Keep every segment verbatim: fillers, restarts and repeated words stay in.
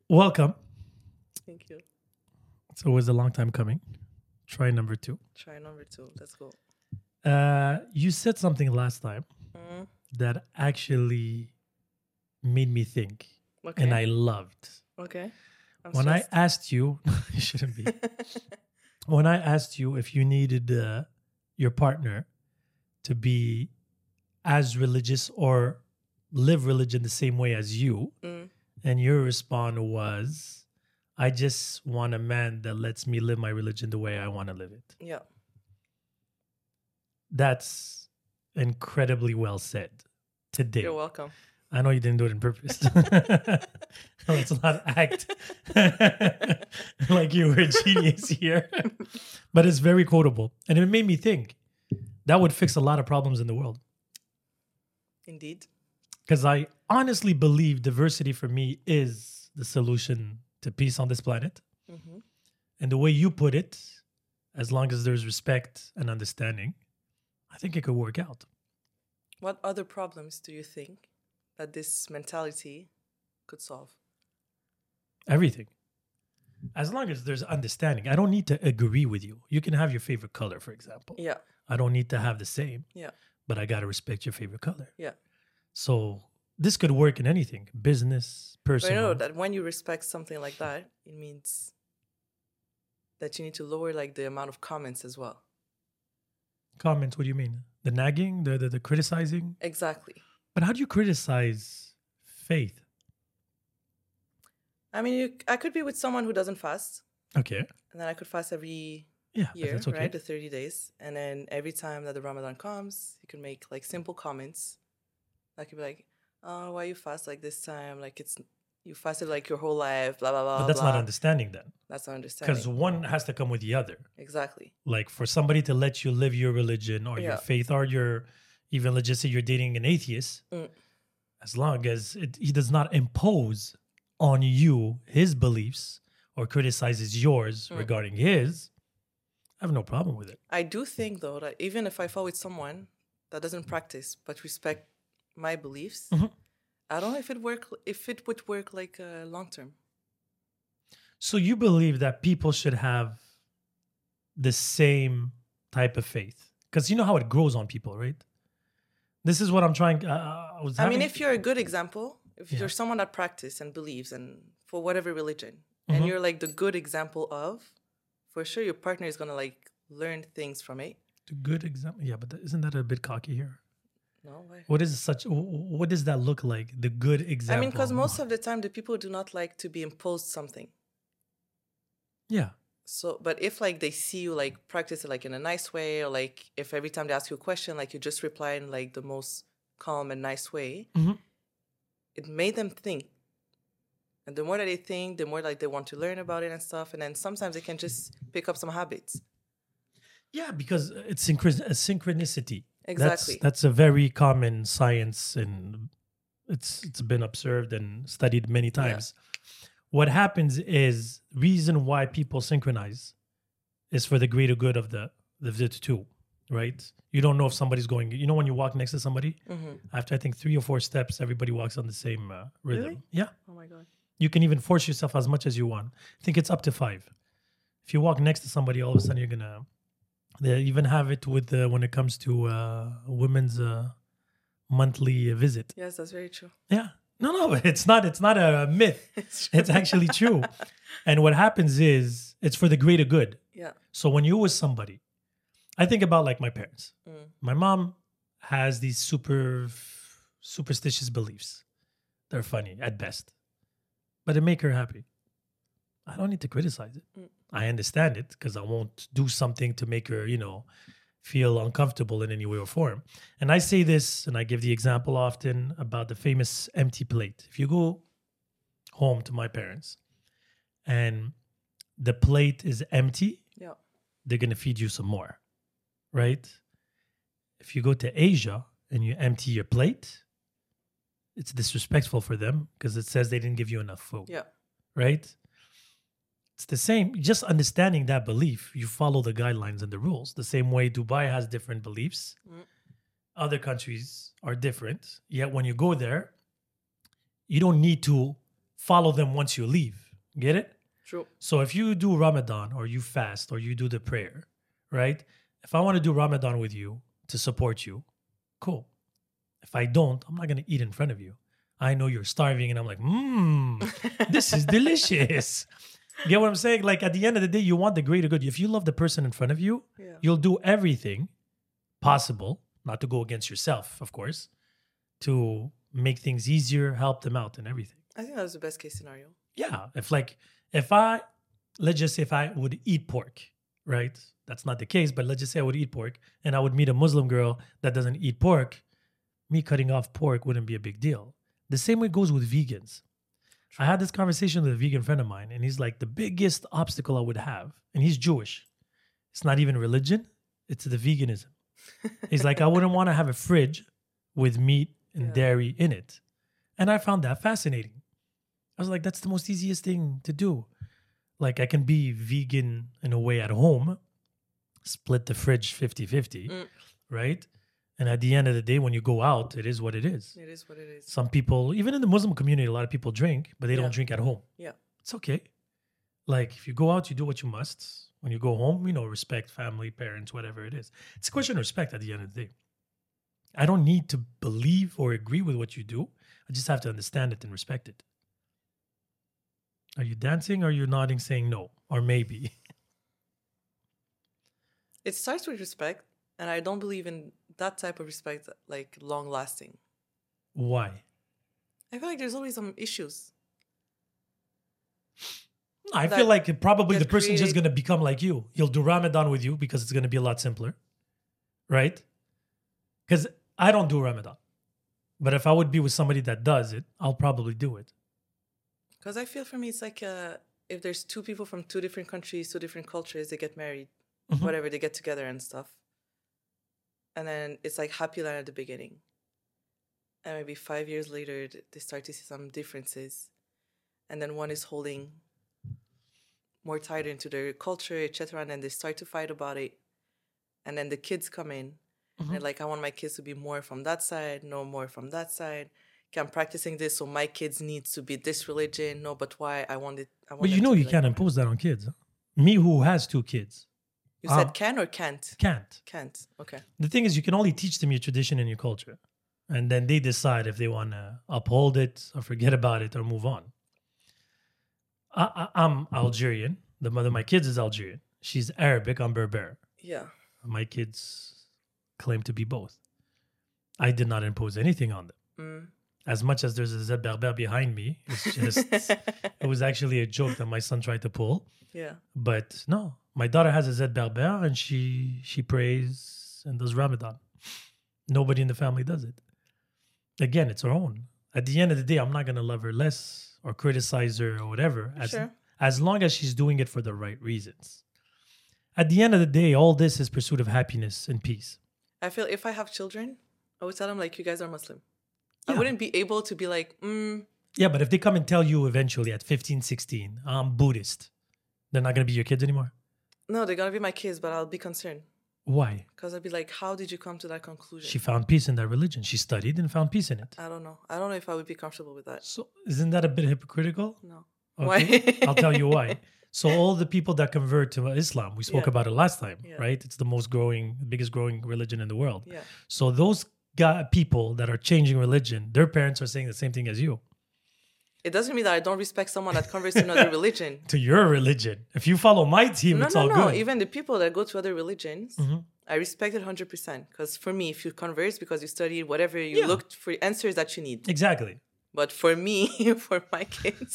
Welcome. Thank you. It's always a long time coming. Try number two. Try number two. Let's go. Uh, you said something last time Mm, that actually made me think, okay. and I loved. okay. I'm When I stressed. asked you, you shouldn't be. When I asked you if you needed uh, your partner to be as religious or live religion the same way as you, Mm, and your response was, I just want a man that lets me live my religion the way I want to live it. yeah. That's incredibly well said today. You're welcome. I know you didn't do it on purpose. Let's not act like you were a genius here. But it's very quotable. And it made me think that would fix a lot of problems in the world. Indeed. Because I honestly believe diversity for me is the solution to peace on this planet. hmm And the way you put it, as long as there's respect and understanding, I think it could work out. What other problems do you think that this mentality could solve? Everything. As long as there's understanding. I don't need to agree with you. You can have your favorite color, for example. Yeah. I don't need to have the same, Yeah. but I got to respect your favorite color. Yeah. So this could work in anything, business, But you personal. know that when you respect something like that, it means that you need to lower like the amount of comments as well. Comments, what do you mean? The nagging, the, the, the criticizing? Exactly. But how do you criticize faith? I mean, you, I could be with someone who doesn't fast, Okay. and then I could fast every Yeah, but year, that's okay. right? The thirty days. And then every time that the Ramadan comes, you can make like simple comments. Like, you'd be like, oh, why you fast like this time? Like, it's, you fasted like your whole life, blah, blah, blah. But that's blah. not understanding then. That's not understanding. Because one has to come with the other. Exactly. Like for somebody to let you live your religion or your Yeah. faith or your, even let's just say you're dating an atheist, Mm. as long as it, he does not impose on you his beliefs or criticizes yours Mm. regarding his, I have no problem with it. I do think, though, that even if I fall with someone that doesn't practice but respect my beliefs, Mhm. I don't know if it work if it would work like uh, long term. So you believe that people should have the same type of faith? Because you know how it grows on people, right? This is what I'm trying. Uh, I, was I mean, having- if you're a good example, if Yeah. you're someone that practice and believes and for whatever religion, Mhm. and you're like the good example of, for sure your partner is gonna like learn things from it. the good example, yeah, but isn't that a bit cocky here? No way. What is such? wh- What does that look like? The good example. I mean, because most of the time the people do not like to be imposed something. yeah, So, but if like they see you like practice it like in a nice way, or like if every time they ask you a question, like you just reply in like the most calm and nice way, Mhm. it made them think. And the more that they think, the more like they want to learn about it and stuff. And then sometimes they can just pick up some habits. yeah, because it's synchron- a synchronicity. Exactly. That's that's a very common science, and it's it's been observed and studied many times. What happens is reason why people synchronize is for the greater good of the the, the two, right? You don't know if somebody's going. You know when you walk next to somebody, hmm after I think three or four steps, everybody walks on the same uh, rhythm. Really? Yeah, Oh my God. you can even force yourself as much as you want. I think it's up to five. If you walk next to somebody, all of a sudden you're gonna. They even have it with uh, when it comes to uh, women's uh, monthly visit. Yes, that's very true. Yeah. No, no, but it's not. It's not a myth. It's true. It's actually true. And what happens is it's for the greater good. Yeah. So when you're with somebody, I think about like my parents. Mm. My mom has these super superstitious beliefs. They're funny at best, but they make her happy. I don't need to criticize it. Mm. I understand it because I won't do something to make her, you know, feel uncomfortable in any way or form. And I say this, and I give the example often about the famous empty plate. If you go home to my parents and the plate is empty, Yeah. they're going to feed you some more, right? If you go to Asia and you empty your plate, it's disrespectful for them because it says they didn't give you enough food, Yeah. right? It's the same. Just understanding that belief, you follow the guidelines and the rules. The same way Dubai has different beliefs. Mm. Other countries are different. Yet when you go there, you don't need to follow them once you leave. Get it? True. So if you do Ramadan or you fast or you do the prayer, right? If I want to do Ramadan with you to support you, cool. If I don't, I'm not going to eat in front of you. I know you're starving and I'm like, mmm, this is delicious. Get what I'm saying? Like at the end of the day, you want the greater good. If you love the person in front of you, Yeah. you'll do everything possible, not to go against yourself, of course, to make things easier, help them out and everything. I think that was the best case scenario. Yeah. If like, if I, let's just say if I would eat pork, right? That's not the case, but let's just say I would eat pork and I would meet a Muslim girl that doesn't eat pork, me cutting off pork wouldn't be a big deal. The same way goes with vegans. I had this conversation with a vegan friend of mine, and he's like, the biggest obstacle I would have, and he's Jewish. It's not even religion, it's the veganism. He's like, I wouldn't want to have a fridge with meat and Yeah. dairy in it. And I found that fascinating. I was like, that's the most easiest thing to do. Like, I can be vegan in a way at home, split the fridge fifty-fifty, Mm. right? And at the end of the day, when you go out, it is what it is. It is what it is. Some people, even in the Muslim community, a lot of people drink, but they Yeah. don't drink at home. Yeah. It's okay. Like if you go out, you do what you must. When you go home, you know, respect family, parents, whatever it is. It's a question of respect at the end of the day. I don't need to believe or agree with what you do. I just have to understand it and respect it. Are you dancing or are you nodding saying no? Or maybe? It starts with respect, and I don't believe in that type of respect, like long lasting. Why? I feel like there's always some issues. I That feel like probably the get person's just created- going to become like you. He'll do Ramadan with you because it's going to be a lot simpler. Right? Because I don't do Ramadan. But if I would be with somebody that does it, I'll probably do it. Because I feel for me, it's like uh, if there's two people from two different countries, two different cultures, they get married, Mhm. whatever, they get together and stuff. And then it's like happy land at the beginning. And maybe five years later, th- they start to see some differences. And then one is holding more tied into their culture, et cetera. And then they start to fight about it. And then the kids come in. And they're like, I want my kids to be more from that side, no more from that side. Okay, I'm practicing this, so my kids needs to be this religion. No, but why? I want it. I want But you them know to be you like can't that. impose that on kids. Huh? Me who has two kids You Ah. said can or can't? can't. Can't. Okay. The thing is you can only teach them your tradition and your culture. And then they decide if they want to uphold it or forget about it or move on. I, I, I'm Algerian. The mother of my kids is Algerian. She's Arabic. I'm Berber. Yeah. My kids claim to be both. I did not impose anything on them. Mm. As much as there's a Zed Berber behind me, it's just, it was actually a joke that my son tried to pull. Yeah. But no, my daughter has a Zed Berber and she she prays and does Ramadan. Nobody in the family does it. Again, it's her own. At the end of the day, I'm not going to love her less or criticize her or whatever, as, Sure. as long as she's doing it for the right reasons. At the end of the day, all this is pursuit of happiness and peace. I feel if I have children, I would tell them like, you guys are Muslim. I Yeah. wouldn't be able to be like, mm, Yeah, but if they come and tell you eventually at fifteen, sixteen, I'm Buddhist, they're not going to be your kids anymore. no, they're gonna be my kids, but I'll be concerned Why? because I'd be like, how did you come to that conclusion? She found peace in that religion. She studied and found peace in it. I don't know. I don't know if I would be comfortable with that. So isn't that a bit hypocritical? No. Okay. Why? I'll tell you why. So all the people that convert to Islam, we spoke Yeah. about it last time, Yeah. right? It's the most growing, biggest growing religion in the world. Yeah. So those guy, people that are changing religion, their parents are saying the same thing as you It doesn't mean that I don't respect someone that converts to another religion. to your religion. If you follow my team, No, it's no, all no. good. Even the people that go to other religions, Mhm. I respect it one hundred percent. Because for me, if you converse because you studied whatever, you Yeah. looked for answers that you need. Exactly. But for me, for my kids,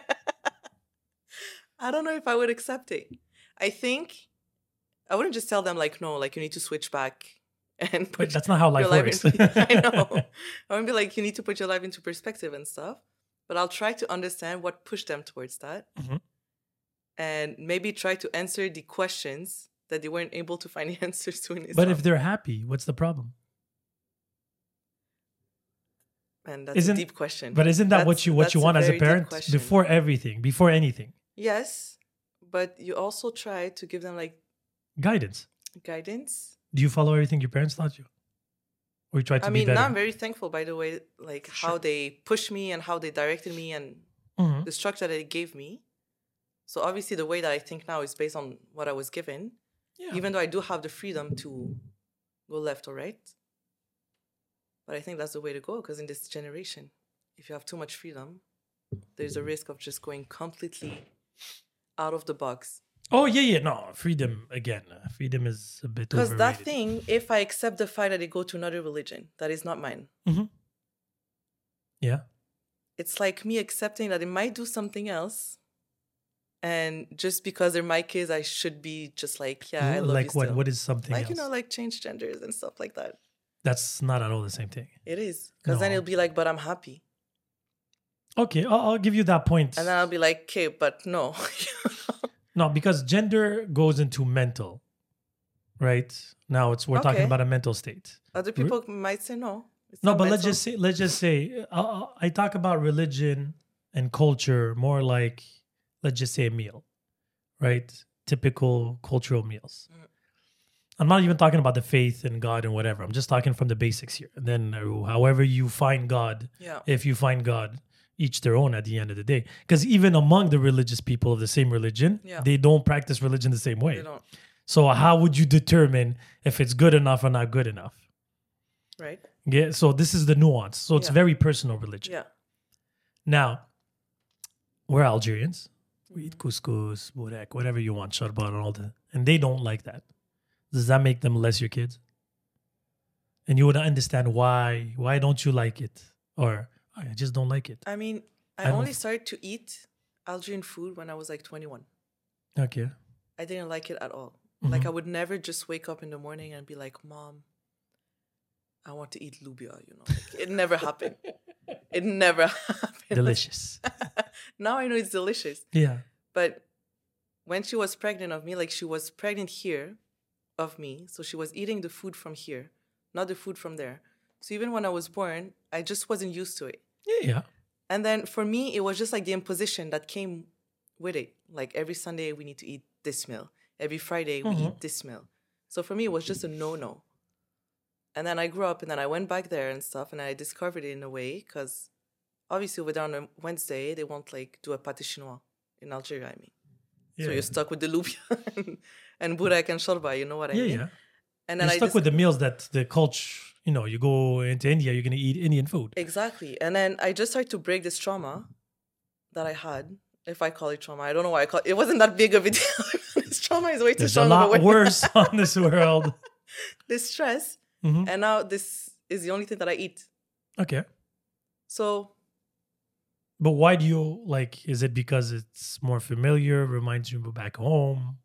I don't know if I would accept it. I think I wouldn't just tell them like, no, like you need to switch back and But put that's not how life your life works. into, I know. I wouldn't be like, you need to put your life into perspective and stuff. But I'll try to understand what pushed them towards that. Mhm. And maybe try to answer the questions that they weren't able to find the answers to in Islam. But if they're happy, what's the problem? And that's Isn't- a deep question. But isn't that what That's- you what you that's want as a very deep parent? question. Before everything, before anything. Yes, but you also try to give them like Guidance. guidance. Do you follow everything your parents taught you? Or you try to I be mean, better? now I'm very thankful, by the way, like how Sure. they pushed me and how they directed me, and Mhm. the structure that it gave me. So obviously the way that I think now is based on what I was given, Yeah. even though I do have the freedom to go left or right. But I think that's the way to go, because in this generation, if you have too much freedom, there's a risk of just going completely out of the box. Oh yeah, yeah. No, freedom again. uh, Freedom is a bit Because that overrated. thing, if I accept the fact that they go to another religion that is not mine, Yeah. it's like me accepting that they might do something else. And just because they're my kids, I should be just like, yeah, I L- love like you what? still. What is something Like, else? you know, like change genders and stuff like that. That's not at all the same thing. It is. Because then No. it'll be like, but I'm happy. Okay, I'll, I'll give you that point. And then I'll be like, okay, but no. No, because gender goes into mental, right? Now it's we're talking Okay. about a mental state. Other people might say no. It's No, not but let's mental. just say let's just say uh, uh, I talk about religion and culture more like, let's just say, a meal, right? Typical cultural meals. Mm. I'm not even talking about the faith in God and whatever. I'm just talking from the basics here. And then uh, however you find God, Yeah. if you find God, each their own at the end of the day. Because even among the religious people of the same religion, Yeah. they don't practice religion the same way. They don't. So how would you determine if it's good enough or not good enough? Right? Yeah. So this is the nuance. So it's Yeah. very personal religion. Yeah. Now, we're Algerians. We eat couscous, burek, whatever you want, sharbat, and all that. And they don't like that. Does that make them less your kids? And you would understand why. Why don't you like it? Or I just don't like it. I mean, I, I don't only f- started to eat Algerian food when I was like twenty-one. Okay. I didn't like it at all. Mhm. Like, I would never just wake up in the morning and be like, Mom, I want to eat lubia, you know. Like, it never happened. It never happened. Delicious. Now I know it's delicious. Yeah. But when she was pregnant of me, like she was pregnant here of me. So she was eating the food from here, not the food from there. So even when I was born, I just wasn't used to it. Yeah. Yeah. And then for me, it was just like the imposition that came with it. Like every Sunday, we need to eat this meal. Every Friday, we Mhm. eat this meal. So for me, it was just a no-no. And then I grew up and then I went back there and stuff and I discovered it in a way because obviously over there on a Wednesday, they won't like do a pâté chinois in Algeria, I mean. Yeah. So you're stuck with the lubia and, and burek and shorba, you know what I yeah. mean? Yeah. And You're then I stuck just, with the meals that the culture, you know, you go into India, you're going to eat Indian food. Exactly. And then I just started to break this trauma that I had, if I call it trauma. I don't know why I call it. It wasn't that big of a deal. This trauma is way too There's a strong of a lot word. worse on this world. This stress. Mhm. And now this is the only thing that I eat. Okay. So But why do you like? Is it because it's more familiar, reminds you of back home?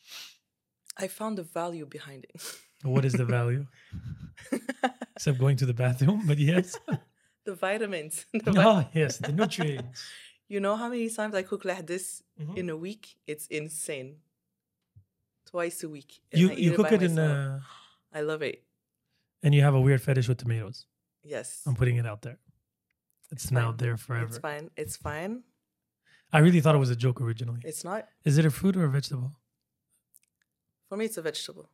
I found the value behind it. What is the value? Except going to the bathroom, but yes. The vitamins. The vi- Oh, yes, the nutrients. You know how many times I cook like this Mhm. in a week? It's insane. Twice a week. and You I eat you cook by it in myself. uh I love it. and you have a weird fetish with tomatoes. Yes. I'm putting it out there. It's, It's now fine. there forever. It's fine. It's fine. I really thought it was a joke originally. It's not. Is it a fruit or a vegetable? For me, it's a vegetable.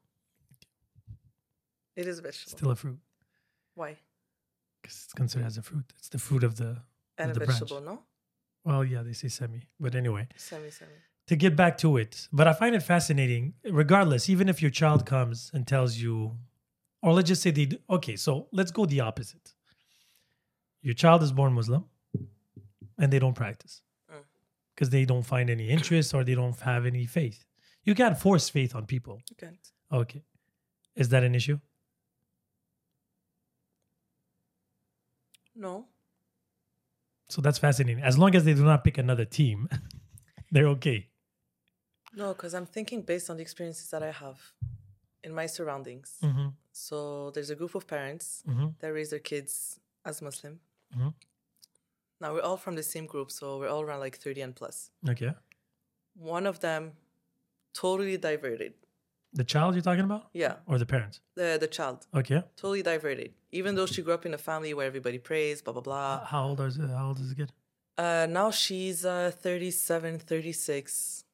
It is a vegetable. Still a fruit Why? because it's considered as a fruit. It's the fruit of the And of a the vegetable, branch. no? Well, yeah, they say semi, but anyway. Semi, semi. To get back to it, but I find it fascinating. Regardless, even if your child comes and tells you, or let's just say they, do, okay, so let's go the opposite. Your child is born Muslim, and they don't practice Mm. because they don't find any interest or they don't have any faith. You can't force faith on people. You can't. Okay, is that an issue? No. So that's fascinating. As long as they do not pick another team, they're okay. No, because I'm thinking based on the experiences that I have in my surroundings. Mm-hmm. So there's a group of parents Mm-hmm. that raise their kids as Muslim. Mhm. Now we're all from the same group, so we're all around like thirty and plus. Okay. One of them totally diverted. The child you're talking about, Yeah, or the parents? the the child Okay. totally diverted. Even though she grew up in a family where everybody prays, blah blah blah. Uh, how old is it? How old is the kid? Uh, now she's uh, thirty-seven, thirty-six,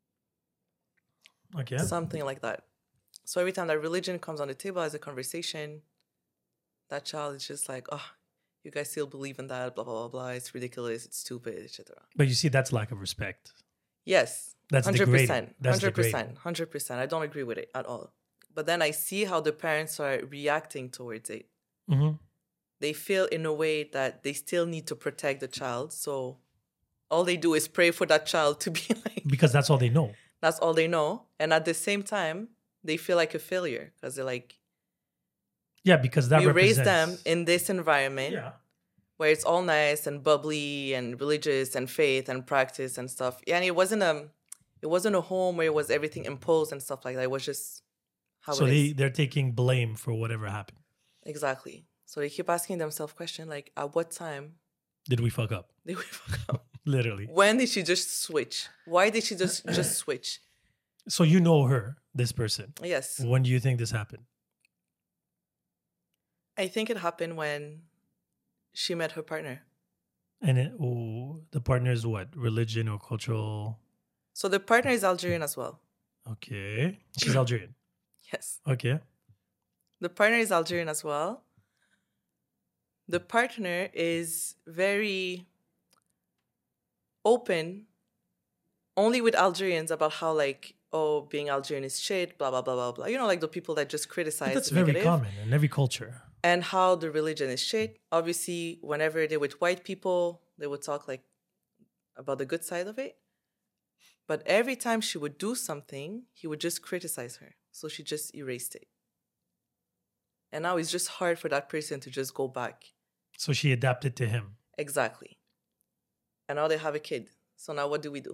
Okay. something like that. So every time that religion comes on the table as a conversation, that child is just like, oh, You guys still believe in that, blah, blah, blah, blah. It's ridiculous. It's stupid, et cetera. But you see, that's lack of respect. Yes. That's one hundred degrading. percent. That's one hundred percent. degrading. one hundred percent. I don't agree with it at all. But then I see how the parents are reacting towards it. Mm-hmm. They feel in a way that they still need to protect the child. So all they do is pray for that child to be like... Because that's all they know. That's all they know. And at the same time, they feel like a failure because they're like... Yeah, because that we represents... raised them in this environment yeah. where it's all nice and bubbly and religious and faith and practice and stuff. Yeah, and it wasn't a, it wasn't a home where it was everything imposed and stuff like that. It was just how so it they, is. they're taking blame for whatever happened. Exactly. So they keep asking themselves questions like, at what time did we fuck up? did we fuck up? Literally. When did she just switch? Why did she just, just switch? So you know her, this person. Yes. When do you think this happened? I think it happened when she met her partner. And it, oh, the partner is what? Religion or cultural? So the partner is Algerian as well. Okay. She's Algerian. Yes. Okay. The partner is Algerian as well. The partner is very open only with Algerians about how, like, oh, being Algerian is shit, blah, blah, blah, blah, blah. You know, like the people that just criticize. But that's the very negative. common in every culture. And how the religion is shit. Obviously, whenever they're with white people, they would talk like about the good side of it. But every time she would do something, he would just criticize her. So she just erased it. And now it's just hard for that person to just go back. So she adapted to him. Exactly. And now they have a kid. So now what do we do?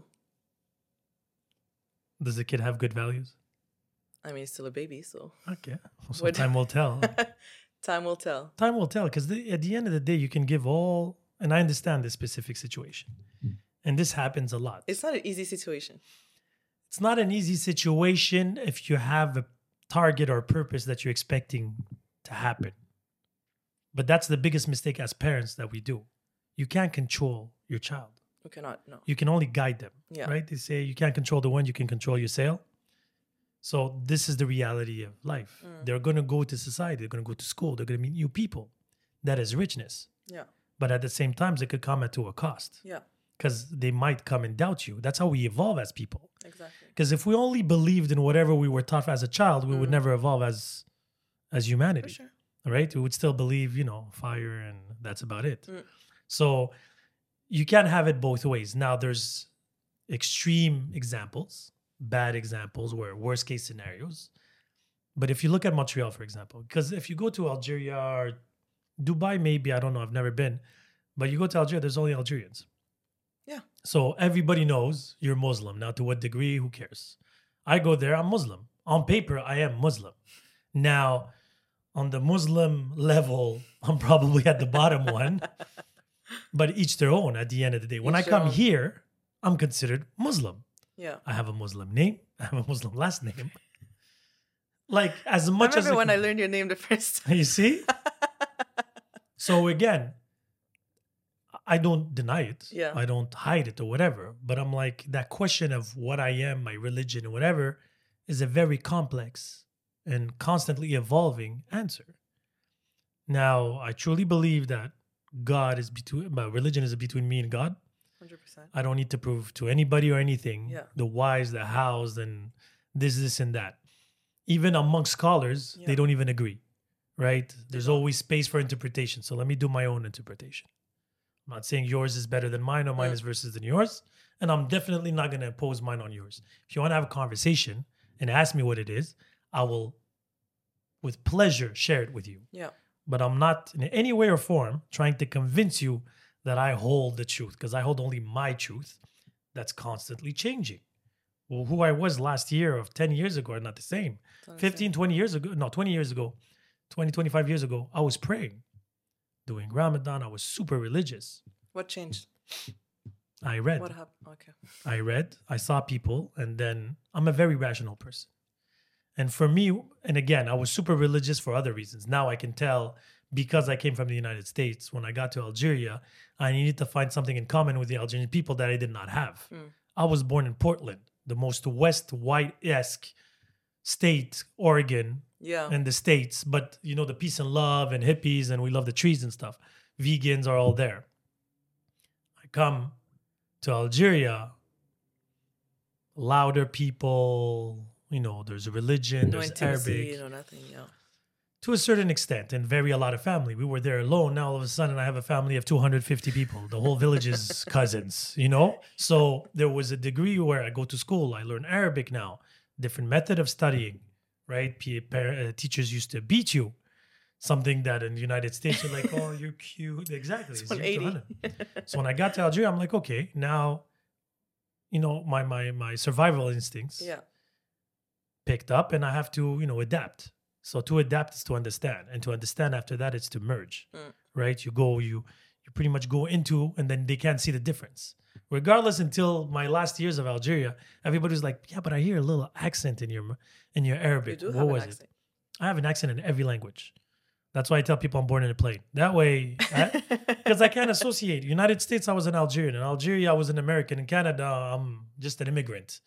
Does the kid have good values? I mean, it's still a baby, so... Okay. So What- time will tell. Time will tell. Time will tell. Because at the end of the day, you can give all... And I understand this specific situation. And this happens a lot. It's not an easy situation. It's not an easy situation if you have a target or purpose that you're expecting to happen. But that's the biggest mistake as parents that we do. You can't control your child. You cannot, no. You can only guide them, Yeah. right? They say you can't control the wind, you can control your sail. So this is the reality of life. Mm. They're going to go to society. They're going to go to school. They're going to meet new people. That is richness. Yeah. But at the same time, it could come at to a cost Yeah. because they might come and doubt you. That's how we evolve as people. Exactly. Because if we only believed in whatever we were taught as a child, we would Mm. never evolve as as humanity, For sure. right? We would still believe, you know, fire and that's about it. Mm. So you can't have it both ways. Now, there's extreme examples, bad examples, where worst case scenarios. But if you look at Montreal, for example, because if you go to Algeria or Dubai, maybe, I don't know, I've never been, but you go to Algeria, there's only Algerians. Yeah. So everybody knows you're Muslim. Now, to what degree, who cares? I go there, I'm Muslim. On paper, I am Muslim. Now, on the Muslim level, I'm probably at the bottom one, but each their own at the end of the day. When Each I their come own. here, I'm considered Muslim. Yeah. I have a Muslim name. I have a Muslim last name. Like, as I much as... remember it- when I learned your name the first time. You see? So again, I don't deny it. Yeah. I don't hide it or whatever. But I'm like, that question of what I am, my religion, and whatever, is a very complex and constantly evolving answer. Now, I truly believe that God is between, my religion is between me and God. one hundred percent. I don't need to prove to anybody or anything Yeah. the whys, the hows, and this, this, and that. Even amongst scholars, Yeah. they don't even agree, right? There's don't. always space for interpretation. So let me do my own interpretation. I'm not saying yours is better than mine or mine Mm. is versus than yours. And I'm definitely not going to impose mine on yours. If you want to have a conversation and ask me what it is, I will, with pleasure, share it with you. Yeah. But I'm not in any way or form trying to convince you that I hold the truth, because I hold only my truth that's constantly changing. Well, who I was last year of ten years ago are not the same. It's not the fifteen, same. twenty years ago, no, twenty years ago, twenty, twenty-five years ago, I was praying, doing Ramadan. I was super religious. What changed? I read. What happened? Okay. I read, I saw people, and then I'm a very rational person. And for me, and again, I was super religious for other reasons. Now I can tell, because I came from the United States, when I got to Algeria, I needed to find something in common with the Algerian people that I did not have. Mm. I was born in Portland, the most West white-esque state, Oregon, Yeah. and the States, but you know, the peace and love and hippies, and we love the trees and stuff. vegans are all there. I come to Algeria, louder people, you know, there's a religion, No there's intimacy, Arabic. no nothing. Yeah. To a certain extent, and very a lot of family. We were there alone. Now all of a sudden, I have a family of two hundred fifty people. The whole village is cousins, you know? So there was a degree where I go to school. I learn Arabic now, different method of studying, right? P- par- uh, teachers used to beat you. Something that in the United States, you're like, oh, you're cute. Exactly. It's It's zero to one eighty. one hundred. So when I got to Algeria, I'm like, okay, now, you know, my my my survival instincts Yeah. picked up and I have to, you know, adapt. So to adapt is to understand. And to understand after that, it's to merge, Mm. right? You go, you you pretty much go into, and then they can't see the difference. Regardless, until my last years of Algeria, everybody was like, yeah, but I hear a little accent in your in your You Arabic. do What have an was it? accent. I have an accent in every language. That's why I tell people I'm born in a plane. That way, because I, I can't associate. United States, I was an Algerian. In Algeria, I was an American. In Canada, I'm just an immigrant.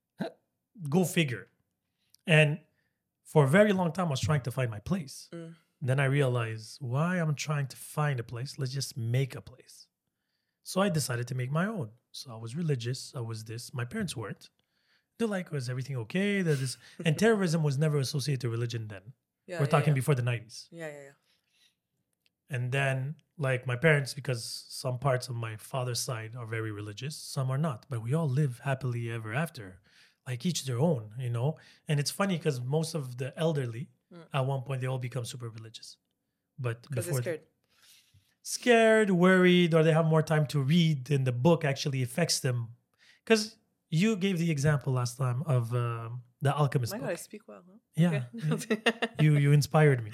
Go figure. And for a very long time, I was trying to find my place. Mm. Then I realized why I'm trying to find a place. Let's just make a place. So I decided to make my own. So I was religious. I was this. My parents weren't. They're like, was everything okay? That is, and terrorism was never associated to religion then. Yeah, We're yeah, talking yeah. before the nineties. Yeah, yeah, yeah. And then, like my parents, because some parts of my father's side are very religious, some are not. But we all live happily ever after, like each their own, you know. And it's funny because most of the elderly, Mm. at one point, they all become super religious. But Because they're before, scared. scared, worried, or they have more time to read, and the book actually affects them. Because you gave the example last time of um, the Alchemist My book. God, I speak well, huh? Yeah, Okay. you you inspired me.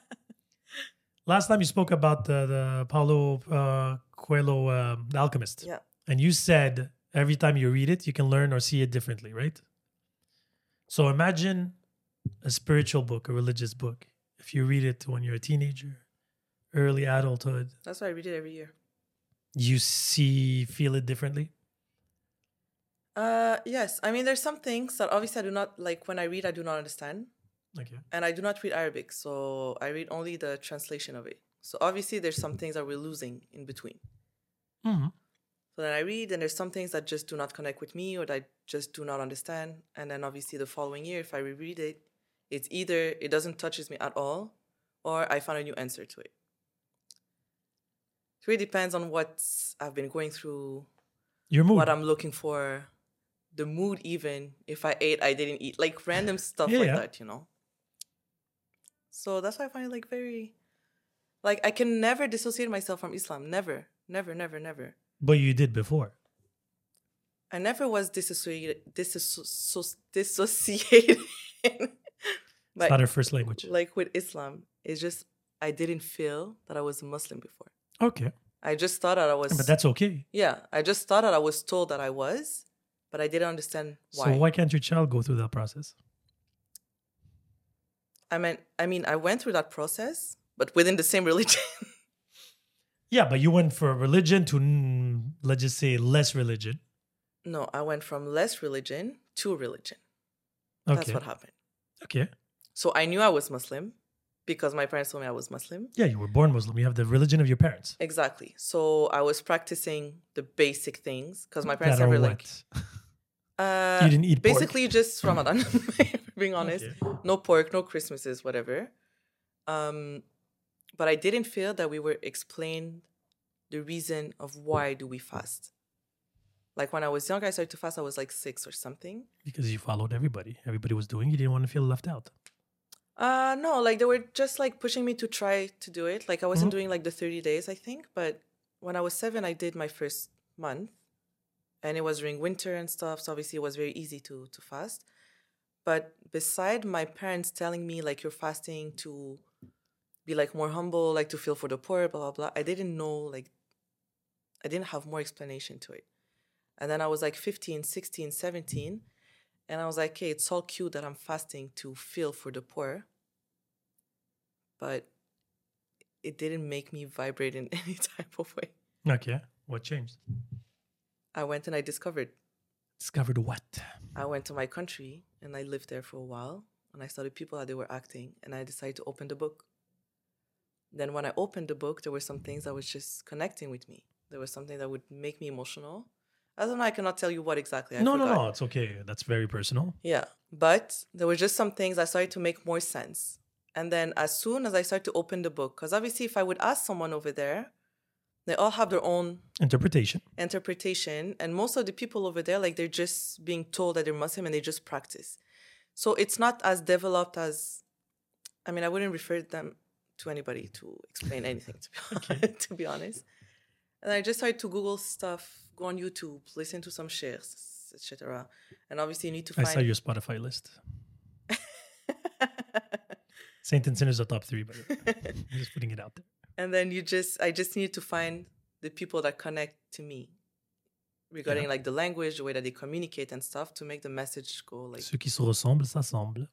Last time you spoke about the, the Paulo uh, Coelho, uh, The Alchemist. Yeah. And you said every time you read it, you can learn or see it differently, right? So imagine a spiritual book, a religious book. If you read it when you're a teenager, early adulthood, That's why I read it every year. you see, feel it differently. Uh, yes. I mean, there's some things that obviously I do not, like when I read, I do not understand. Okay. And I do not read Arabic, so I read only the translation of it. So obviously there's some things that we're losing in between. hmm So then I read, and there's some things that just do not connect with me or that I just do not understand. And then obviously the following year, if I reread it, it's either it doesn't touches me at all, or I found a new answer to it. It really depends on what I've been going through, Your mood. what I'm looking for, the mood even. If I ate, I didn't eat. Like random stuff Yeah, like yeah. that, you know? So that's why I find it like very... Like I can never dissociate myself from Islam. Never. Never, never, never. But you did before. I never was disassociated, disso- dissociated It's but not her first language. like with Islam. It's just I didn't feel that I was a Muslim before. Okay. I just thought that I was. But that's okay. Yeah, I just thought that I was told that I was, but I didn't understand why. So why can't your child go through that process? I mean, I mean, I went through that process, but within the same religion. Yeah, but you went for religion to, mm, let's just say, less religion. No, I went from less religion to religion. Okay. That's what happened. Okay. So I knew I was Muslim because my parents told me I was Muslim. Yeah, you were born Muslim. You have the religion of your parents. Exactly. So I was practicing the basic things because my parents That are never like. what? Uh, You didn't eat pork. basically just Ramadan. Being honest, Okay. no pork, no Christmases, whatever. Um, but I didn't feel that we were explained the reason of why do we fast. Like when I was younger, I started to fast. I was like six or something. Because you followed everybody. Everybody was doing. You didn't want to feel left out. Uh, no, like they were just like pushing me to try to do it. Like I wasn't Mhm. doing like the thirty days, I think. But when I was seven, I did my first month. And it was during winter and stuff. So obviously it was very easy to to fast. But beside my parents telling me like you're fasting to be like more humble, like to feel for the poor, blah, blah, blah, I didn't know, like, I didn't have more explanation to it. And then I was like fifteen, sixteen, seventeen. And I was like, okay, it's all cute that I'm fasting to feel for the poor. But it didn't make me vibrate in any type of way. Okay. What changed? I went and I discovered. Discovered what? I went to my country and I lived there for a while. And I studied people how they were acting. And I decided to open the book. Then when I opened the book, there were some things that was just connecting with me. There was something that would make me emotional. I don't know. I cannot tell you what exactly. I no, forgot. no, no. It's okay. That's very personal. Yeah. But there were just some things that started to make more sense. And then as soon as I started to open the book, because obviously if I would ask someone over there, they all have their own interpretation. Interpretation. And most of the people over there, like they're just being told that they're Muslim and they just practice. So it's not as developed as, I mean, I wouldn't refer them to anybody to explain anything, to be, okay. to be honest. And I just started to Google stuff, go on YouTube, listen to some sheikhs, et cetera. And obviously you need to find... I saw your Spotify list. Saint and Sinners are top three, but I'm just putting it out there. And then you just, I just need to find the people that connect to me regarding yeah. like the language, the way that they communicate and stuff to make the message go like... Ceux qui se ressemblent, s'assemblent.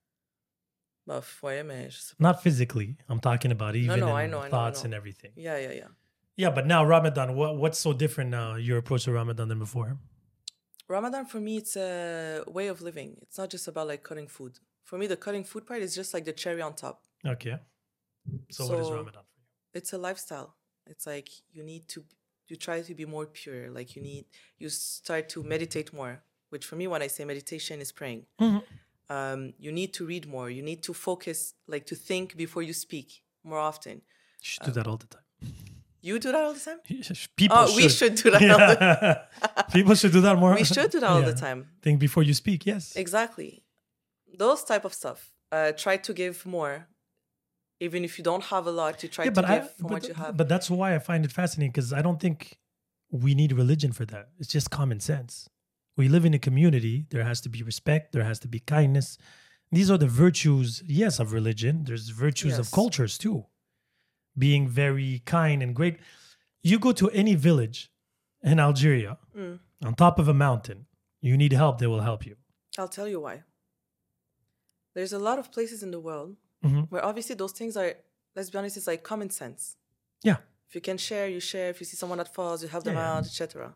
Bah, ouais, mais je sais pas. Not physically. I'm talking about even no, no, in I know, thoughts I know, I know. and everything. Yeah, yeah, yeah. Yeah, but now Ramadan, what what's so different now, your approach to Ramadan than before? Ramadan for me, it's a way of living. It's not just about like cutting food. For me, the cutting food part is just like the cherry on top. Okay. So, so what is Ramadan for you? It's a lifestyle. It's like you need to, you try to be more pure. Like you need, you start to meditate more, which for me, when I say meditation is praying. Mm-hmm. Um, you need to read more. You need to focus, like to think before you speak more often. You should do um, that all the time. You do that all the time? People oh, should. we should do that yeah. all the time. People should do that more. We should do that all yeah. the time. Think before you speak, yes. Exactly. Those type of stuff. Uh, try to give more. Even if you don't have a lot, you try yeah, to give I, from but, what you have. But that's why I find it fascinating, because I don't think we need religion for that. It's just common sense. We live in a community. There has to be respect. There has to be kindness. These are the virtues, yes, of religion. There's virtues yes. of cultures too. Being very kind and great. You go to any village in Algeria, mm. on top of a mountain, you need help, they will help you. I'll tell you why. There's a lot of places in the world mm-hmm. where obviously those things are, let's be honest, it's like common sense. Yeah. If you can share, you share. If you see someone that falls, you help them yeah, out, yeah. et cetera.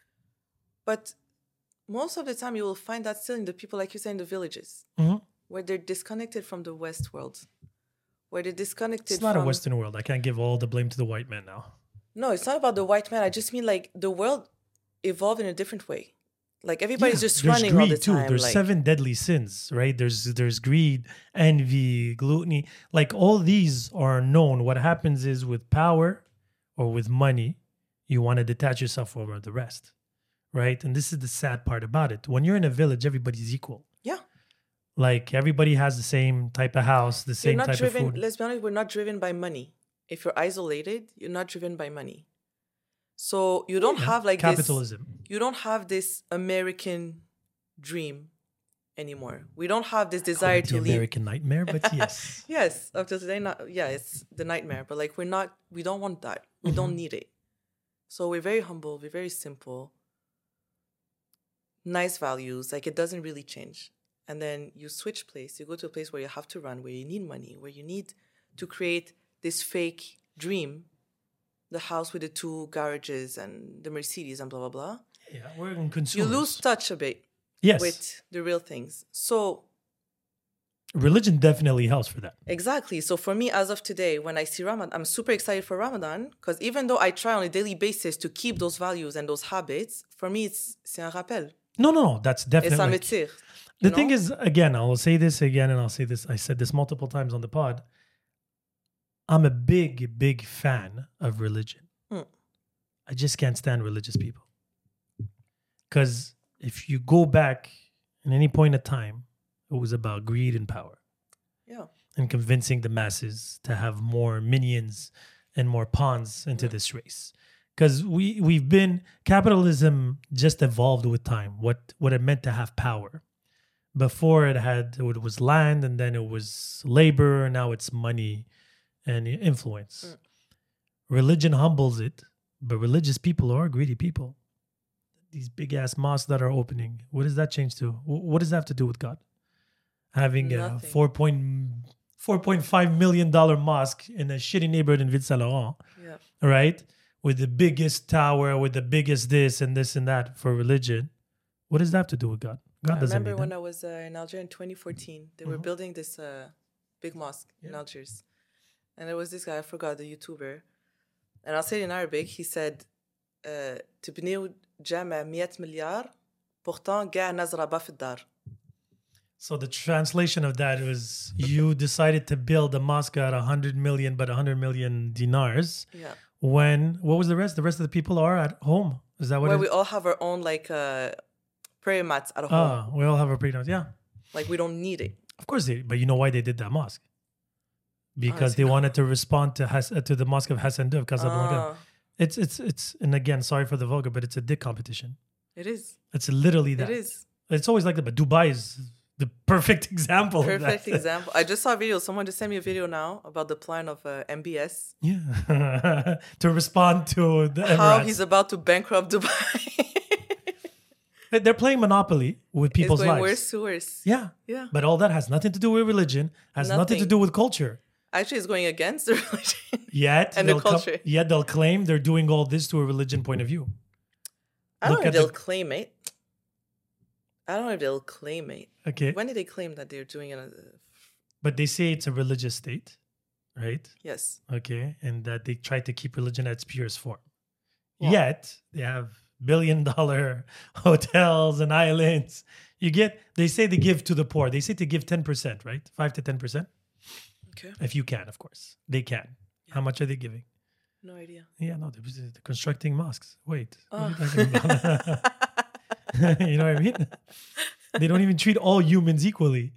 But most of the time, you will find that still in the people, like you say, in the villages, mm-hmm. where they're disconnected from the West world, where they're disconnected It's not from... a Western world. I can't give all the blame to the white man now. No, it's not about the white man. I just mean like the world evolved in a different way. Like everybody's yeah, just running all the too. time. There's like, seven deadly sins, right? There's there's greed, envy, gluttony. Like all these are known. What happens is with power or with money, you want to detach yourself from the rest, right? And this is the sad part about it. When you're in a village, everybody's equal. Yeah. Like everybody has the same type of house, the same type driven, of food. Let's be honest, we're not driven by money. If you're isolated, you're not driven by money. So you don't yeah, have like capitalism. This, you don't have this American dream anymore. We don't have this desire to the leave. American nightmare, but yes. yes, up to today, not yeah, it's the nightmare. But like we're not, we don't want that. We mm-hmm. don't need it. So we're very humble. We're very simple. Nice values. Like it doesn't really change. And then you switch place. You go to a place where you have to run, where you need money, where you need to create this fake dream, the house with the two garages and the Mercedes and blah, blah, blah. Yeah, we're in consumers. You lose touch a bit yes. with the real things. So religion definitely helps for that. Exactly. So for me, as of today, when I see Ramadan, I'm super excited for Ramadan because even though I try on a daily basis to keep those values and those habits, for me, it's, c'est un rappel. No, no, no. That's definitely... Et ça m'étire. The know? thing is, again, I'll say this again and I'll say this. I said this multiple times on the pod. I'm a big, big fan of religion. Hmm. I just can't stand religious people. Because if you go back in any point of time, it was about greed and power. Yeah. And convincing the masses to have more minions and more pawns into yeah. this race. Because we, we've been, capitalism just evolved with time, what, what it meant to have power. Before it had, it was land and then it was labor, and now it's money and influence. Mm. Religion humbles it, but religious people are greedy people. These big ass mosques that are opening, what does that change to? What does that have to do with God? Having Nothing. a four point five million dollars mosque in a shitty neighborhood in Ville Saint Laurent, yeah. right? With the biggest tower, with the biggest this and this and that for religion. What does that have to do with God? God I doesn't remember need when that. I was uh, in Algeria in twenty fourteen, they mm-hmm. were building this uh, big mosque yeah. in Algiers. and there was this guy, I forgot, the YouTuber, and I'll say it in Arabic. He said, uh, تبنيو جامع مية مليار pourtant قاع ناس غرابة في الدار. So the translation of that was you decided to build a mosque at one hundred million, but one hundred million dinars. Yeah. When, what was the rest? The rest of the people are at home. Is that what Where it we all have our own like uh, prayer mats at home. Ah, we all have our pre-notes. Yeah. Like we don't need it. Of course they, but you know why they did that mosque? Because Honestly, they no. wanted to respond to Has, uh, to the mosque of Hassan of Casablanca. Ah, It's, it's, it's, and again, sorry for the vulgar, but it's a dick competition. it is. It's literally that. It is. It's always like that, but Dubai is the perfect example of Perfect that. example. I just saw a video. Someone just sent me a video now about the plan of uh, M B S. Yeah. To respond to the How Emirates. he's about to bankrupt Dubai. They're playing Monopoly with It's people's going lives. worse to worse. Yeah. Yeah. But all that has nothing to do with religion, has nothing, to Nothing. do with culture. Actually, it's going against the religion. Yet, And the they'll come- culture. yet they'll claim they're doing all this to a religion point of view. I don't Look know if at they'll the- claim it. I don't know if they'll claim it. Okay. When did they claim that they're doing it? But they say it's a religious state, right? Yes. Okay. And that they try to keep religion at its purest form. Yeah. Yet, they have billion dollar hotels and islands. You get, they say they give to the poor. They say to give ten percent, right? five to ten percent. Okay. If you can, of course. They can. How much are they giving? No idea. Yeah, no, they're, they're constructing mosques. Wait. What are Oh. you talking about? You know what I mean? They don't even treat all humans equally.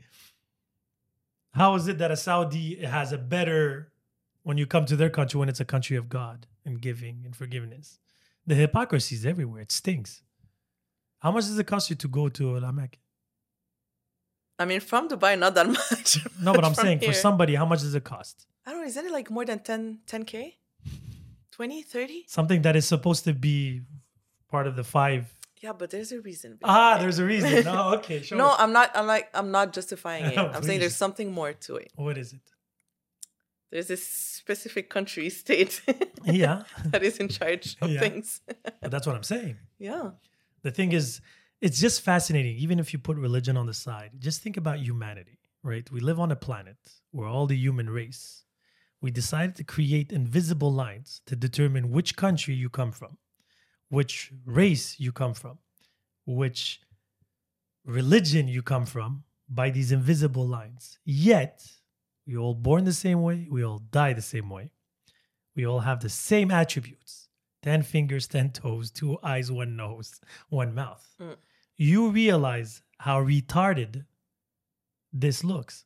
How is it that a Saudi has a better when you come to their country when it's a country of God and giving and forgiveness? The hypocrisy is everywhere. It stinks. How much does it cost you to go to La Mecca? I mean, from Dubai, not that much. No, but I'm From saying for here. somebody, how much does it cost? I don't know. Isn't it like more than ten, ten K? twenty, thirty? Something that is supposed to be part of the five. Yeah, but there's a reason. Ah, behind it. there's a reason. No, okay, show No, us. I'm not. I'm like. I'm not justifying it. Oh, I'm saying please. there's something more to it. What is it? There's this specific country, state Yeah, that is in charge of Yeah. things. but that's what I'm saying. Yeah. The thing is, it's just fascinating. Even if you put religion on the side, just think about humanity, right? We live on a planet. We're all the human race. We decided to create invisible lines to determine which country you come from, which race you come from, which religion you come from by these invisible lines. Yet, we all born the same way. We all die the same way. We all have the same attributes. ten fingers, ten toes, two eyes, one nose, one mouth. Mm. You realize how retarded this looks.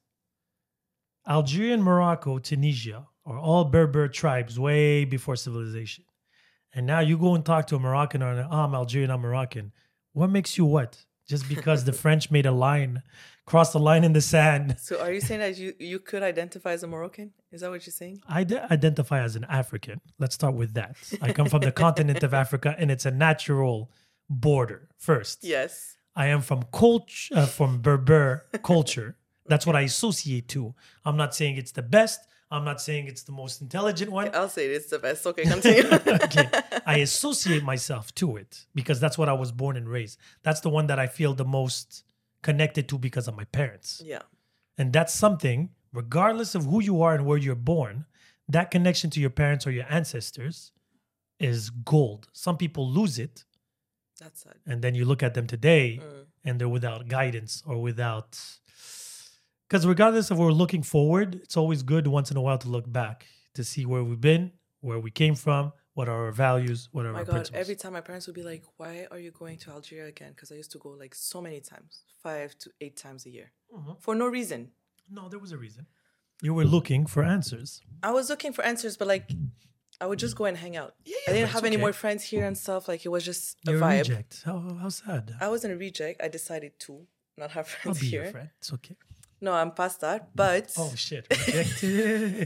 Algeria and Morocco, Tunisia are all Berber tribes way before civilization. And now you go and talk to a Moroccan or an, oh, I'm Algerian, I'm Moroccan. What makes you what? Just because the French made a line, crossed a line in the sand. So are you saying that you, you could identify as a Moroccan? Is that what you're saying? I d- identify as an African. Let's start with that. I come from the continent of Africa, and it's a natural border first. Yes. I am from culture, uh, from Berber culture. That's what I associate to. I'm not saying it's the best. I'm not saying it's the most intelligent one. I'll say it's the best. Okay, continue. Okay. I associate myself to it because that's what I was born and raised. That's the one that I feel the most connected to because of my parents. Yeah. And that's something, regardless of who you are and where you're born, that connection to your parents or your ancestors is gold. Some people lose it. That's sad. And then you look at them today Mm. and they're without guidance or without. Because regardless of we're looking forward, it's always good once in a while to look back to see where we've been, where we came from, what are our values, what are Oh my our God, principles. every time my parents would be like, why are you going to Algeria again? Because I used to go like so many times, five to eight times a year Mhm. for no reason. No, there was a reason. You were looking for answers. I was looking for answers, but like I would just go and hang out. Yeah, I didn't but have it's any okay. more friends here and stuff. Like it was just a You're a vibe. reject. How, how sad. I wasn't a reject. I decided to not have I'll friends be here. your friend. It's okay. No, I'm past that. But Oh, shit. Rejected.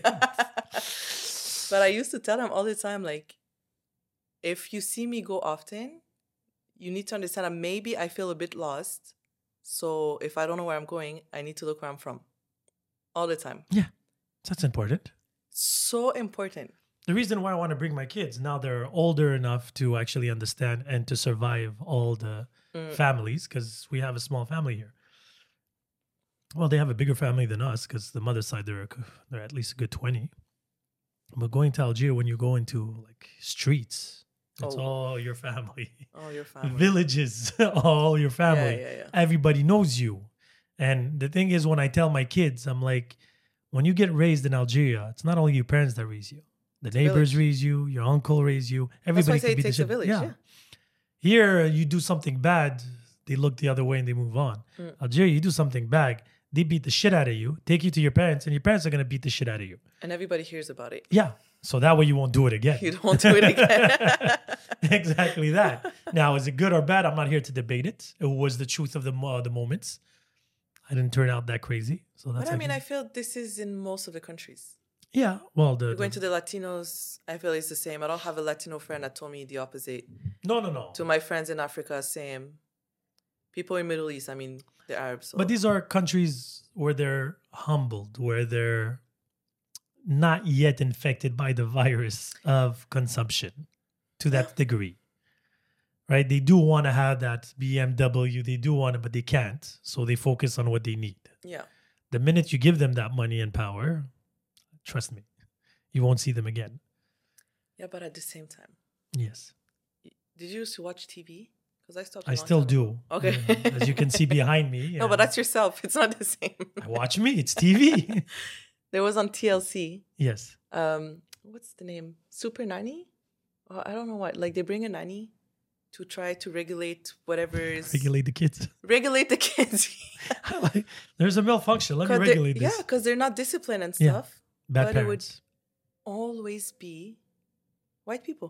but I used to tell them all the time, like, if you see me go often, you need to understand that maybe I feel a bit lost. So if I don't know where I'm going, I need to look where I'm from. All the time. Yeah, that's important. So important. The reason why I want to bring my kids, now they're older enough to actually understand and to survive all the Mm. families, because we have a small family here. Well, they have a bigger family than us because the mother's side, they're, a- they're at least a good twenty. But going to Algeria, when you go into like streets, it's Oh. all your family. Oh, your family. Villages, all your family. Yeah, yeah, yeah. Everybody knows you. And the thing is, when I tell my kids, I'm like, when you get raised in Algeria, it's not only your parents that raise you. The neighbors village. raise you, your uncle raise you. Everybody That's why I say can it be the takes a shit. village. Yeah. Here, you do something bad, they look the other way and they move on. Mm. Algeria, you do something bad, they beat the shit out of you, take you to your parents, and your parents are going to beat the shit out of you. And everybody hears about it. Yeah. So that way you won't do it again. You don't do it again. Exactly that. Now, is it good or bad? I'm not here to debate it. It was the truth of the uh, the moments. I didn't turn out that crazy. So that's But I mean, I actually- feel this is in most of the countries. yeah. Well, the, You're going the to the Latinos, I feel it's the same. I don't have a Latino friend that told me the opposite. no, no, no. To my friends in Africa, same. People in Middle East, I mean, the Arabs. So. But these are countries where they're humbled, where they're not yet infected by the virus of consumption to that degree. Right? They do want to have that B M W, they do want it, but they can't. So they focus on what they need. Yeah. The minute you give them that money and power, trust me, you won't see them again. Yeah, but at the same time. Yes. Did you used to watch T V? Because I stopped. a I long still time ago. do. Okay. Uh, As you can see behind me. No, uh, but that's yourself. It's not the same. I watch me. It's T V. There was on T L C. Yes. Um, what's the name? Super Nanny? Oh, I don't know what. Like they bring a nanny to try to regulate whatever is Regulate the kids. regulate the kids. I like, there's a malfunction. Let me 'Cause they're- regulate yeah, this. because they're not disciplined and Yeah. stuff. Bad but it would- parents. Always be white people.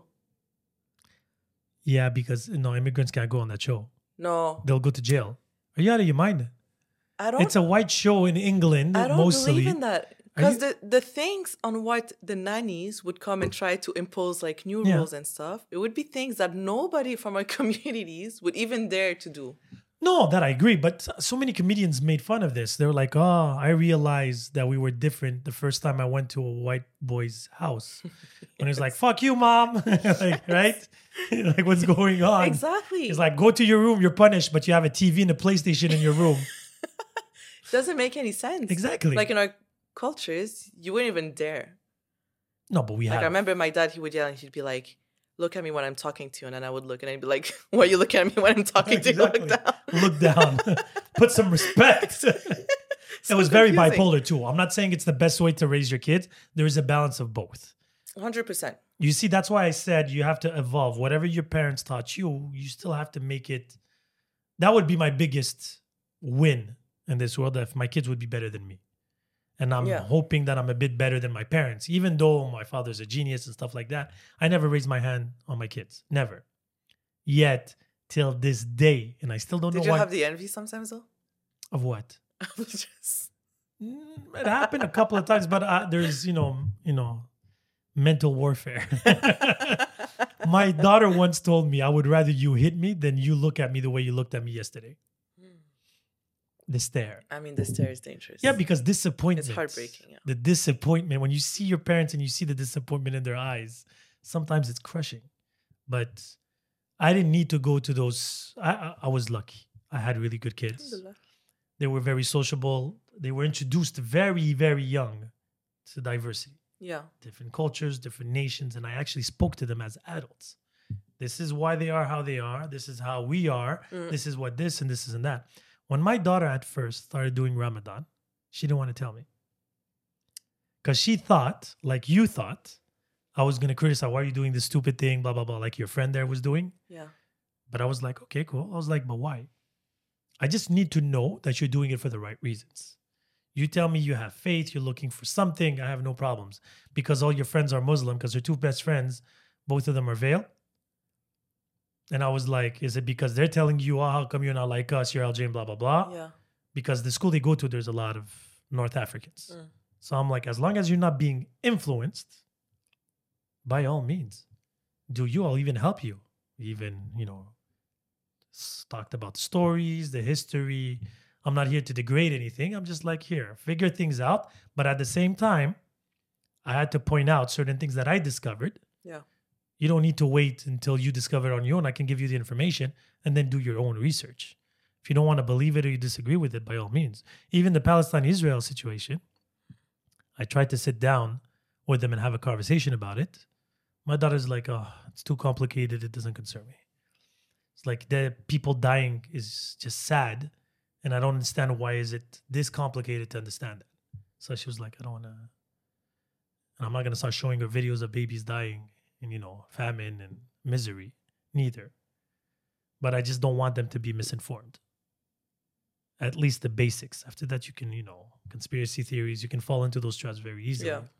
Yeah, because no immigrants can't go on that show. No, They'll go to jail. Are you out of your mind? I don't. It's a white show in England, I don't mostly. believe in that. Are Because you- the, the things on what the nannies would come and try to impose like new Yeah. rules and stuff, it would be things that nobody from our communities would even dare to do. No, that I agree. But so many comedians made fun of this. They were like, "Oh, I realized that we were different the first time I went to a white boy's house." When it's like, "Fuck you, mom," like, right? Like, what's going on? Exactly. It's like, go to your room, you're punished, but you have a T V and a PlayStation in your room. Doesn't make any sense. Exactly. Like in our cultures, you wouldn't even dare. No, but we Like have. I remember my dad, he would yell and he'd be like, "Look at me when I'm talking to you," and then I would look and I'd be like, "Why are you looking at me when I'm talking to you?" Exactly. Look down. Look down. Put some respect. So It was very confusing. bipolar too. I'm not saying it's the best way to raise your kids. There is a balance of both. one hundred percent. You see, that's why I said you have to evolve. Whatever your parents taught you, you still have to make it. That would be my biggest win in this world if my kids would be better than me. And I'm Yeah. hoping that I'm a bit better than my parents, even though my father's a genius and stuff like that. I never raised my hand on my kids. Never. Yet, till this day. And I still don't Did know you why. have the envy sometimes though? Of what? Just- Mm, It happened a couple of times, but uh, there's, you know, you know, mental warfare. My daughter once told me, I would rather you hit me than you look at me the way you looked at me yesterday. The stare. I mean, the stare is dangerous. Yeah, because disappointment. It's heartbreaking, yeah. The disappointment, when you see your parents and you see the disappointment in their eyes, sometimes it's crushing. But I didn't need to go to those. I, I, I was lucky. I had really good kids. Alhamdulillah. They were very sociable. They were introduced very, very young to diversity, Yeah. different cultures, different nations. And I actually spoke to them as adults. This is why they are how they are. This is how we are. Mm. This is what this and this is and that. When my daughter at first started doing Ramadan, she didn't want to tell me. Because she thought, like you thought, I was going to criticize, why are you doing this stupid thing, blah, blah, blah, like your friend there was doing. Yeah. But I was like, okay, cool. I was like, but why? I just need to know that you're doing it for the right reasons. You tell me you have faith, you're looking for something, I have no problems. Because all your friends are Muslim, because your two best friends, both of them are veiled. And I was like, is it because they're telling you, oh, how come you're not like us, you're Algerian, blah, blah, blah? Yeah. Because the school they go to, there's a lot of North Africans. Mm. So I'm like, as long as you're not being influenced, by all means, do you? I'll even help you. Even, you know, s- talked about the stories, the history. I'm not here to degrade anything. I'm just like, here, figure things out. But at the same time, I had to point out certain things that I discovered. Yeah. You don't need to wait until you discover it on your own. I can give you the information and then do your own research. If you don't want to believe it or you disagree with it, by all means. Even the Palestine-Israel situation, I tried to sit down with them and have a conversation about it. My daughter's like, oh, it's too complicated. It doesn't concern me. It's like the people dying is just sad. And I don't understand why is it this complicated to understand it. So she was like, I don't want to. And I'm not going to start showing her videos of babies dying and, you know, famine and misery. Neither. But I just don't want them to be misinformed. At least the basics. After that, you can, you know, conspiracy theories, you can fall into those traps very easily. Yeah.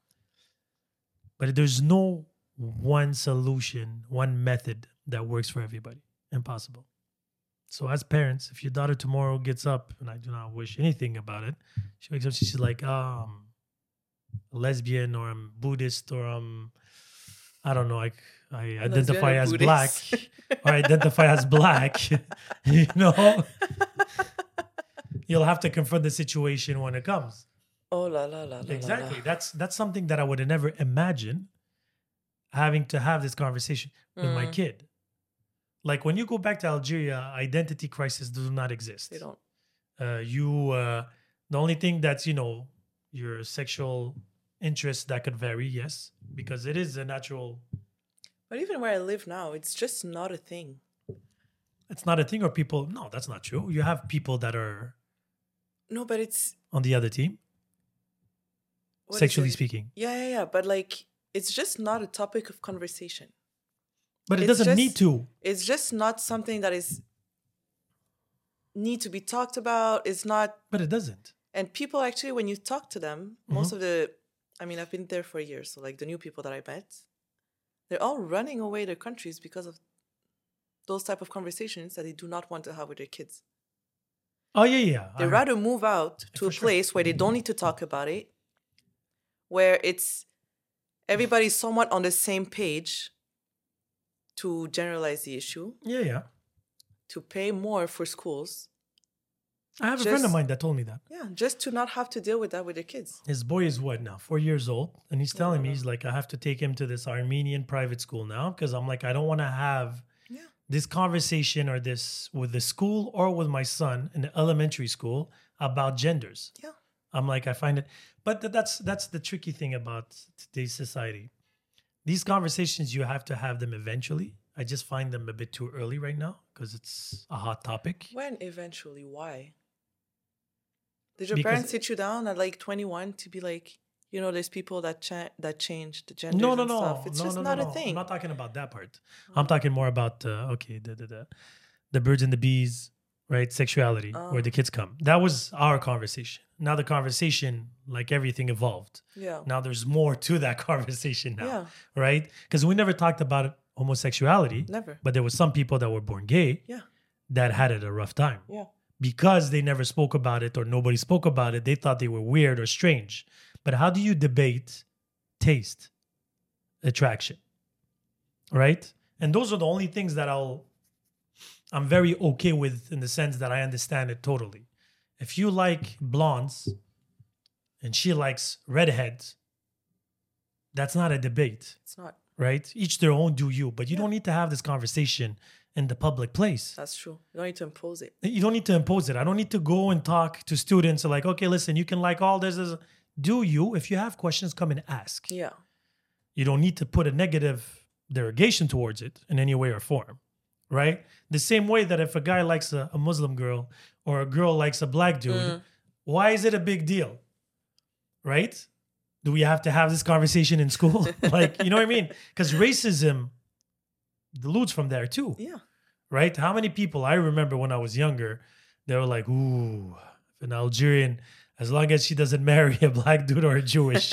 But there's no one solution, one method that works for everybody. Impossible. So as parents, if your daughter tomorrow gets up, and I do not wish anything about it, she wakes up, she's like, oh, I'm a lesbian, or I'm Buddhist, or I'm, I don't know, like I identify as black, or identify as black, you know, you'll have to confront the situation when it comes. Oh la la la. Exactly. La, la. That's that's something that I would have never imagined having to have this conversation with Mm. my kid. Like when you go back to Algeria, identity crisis do not exist. They don't. Uh, you, uh, the only thing that's, you know, your sexual interest that could vary, yes, because it is a natural. But even where I live now, it's just not a thing. It's not a thing, or people. No, that's not true. You have people that are No, but it's on the other team, what is sexually it? speaking. Yeah, yeah, yeah. But like, it's just not a topic of conversation. But it It's doesn't just- need to. It's just not something that is need to be talked about. It's not, But it doesn't. and people actually, when you talk to them, Mm-hmm. most of the, I mean, I've been there for years, so like the new people that I met, they're all running away their countries because of those type of conversations that they do not want to have with their kids. Oh yeah, yeah. They I- rather move out to For a sure. place where they don't need to talk about it, where it's everybody's somewhat on the same page to generalize the issue, Yeah, yeah. to pay more for schools. I have a friend of Just- mine that told me that. Yeah, just to not have to deal with that with their kids. His boy is what now? Four years old. And he's telling me, no. he's like, I have to take him to this Armenian private school now because I'm like, I don't want to have Yeah. this conversation or this with the school or with my son in the elementary school about genders. Yeah. I'm like, I find it, but th- that's that's the tricky thing about today's society. These conversations, you have to have them eventually. I just find them a bit too early right now because it's a hot topic. When eventually, why? Did your Because- parents sit you down at like twenty-one to be like, you know, there's people that cha- that change the genders No, no, and no, stuff. It's no, just no, not no, a no. thing. I'm not talking about that part. I'm talking more about uh, okay, the, the the the birds and the bees, right? Sexuality, where the Oh. kids come. That was our conversation. Now the conversation, like everything, evolved. Yeah. Now there's more to that conversation now, Yeah. right? Because we never talked about homosexuality, Never. but there was some people that were born gay Yeah. that had it a rough time. Yeah. Because they never spoke about it or nobody spoke about it, they thought they were weird or strange. But how do you debate taste, attraction, right? And those are the only things that I'll, I'm very okay with in the sense that I understand it totally. If you like blondes and she likes redheads, that's not a debate, It's not. right? Each their own, do you. But you Yeah. don't need to have this conversation in the public place. That's true. You don't need to impose it. You don't need to impose it. I don't need to go and talk to students like, okay, listen, you can like all this. this. Do you? If you have questions, come and ask. Yeah. You don't need to put a negative derogation towards it in any way or form, right? The same way that if a guy likes a, a Muslim girl or a girl likes a black dude, Mm. why is it a big deal, right? Do we have to have this conversation in school? Like, you know what I mean? Because racism deludes from there too. Yeah. Right? How many people I remember when I was younger, they were like, ooh, if an Algerian, as long as she doesn't marry a black dude or a Jewish,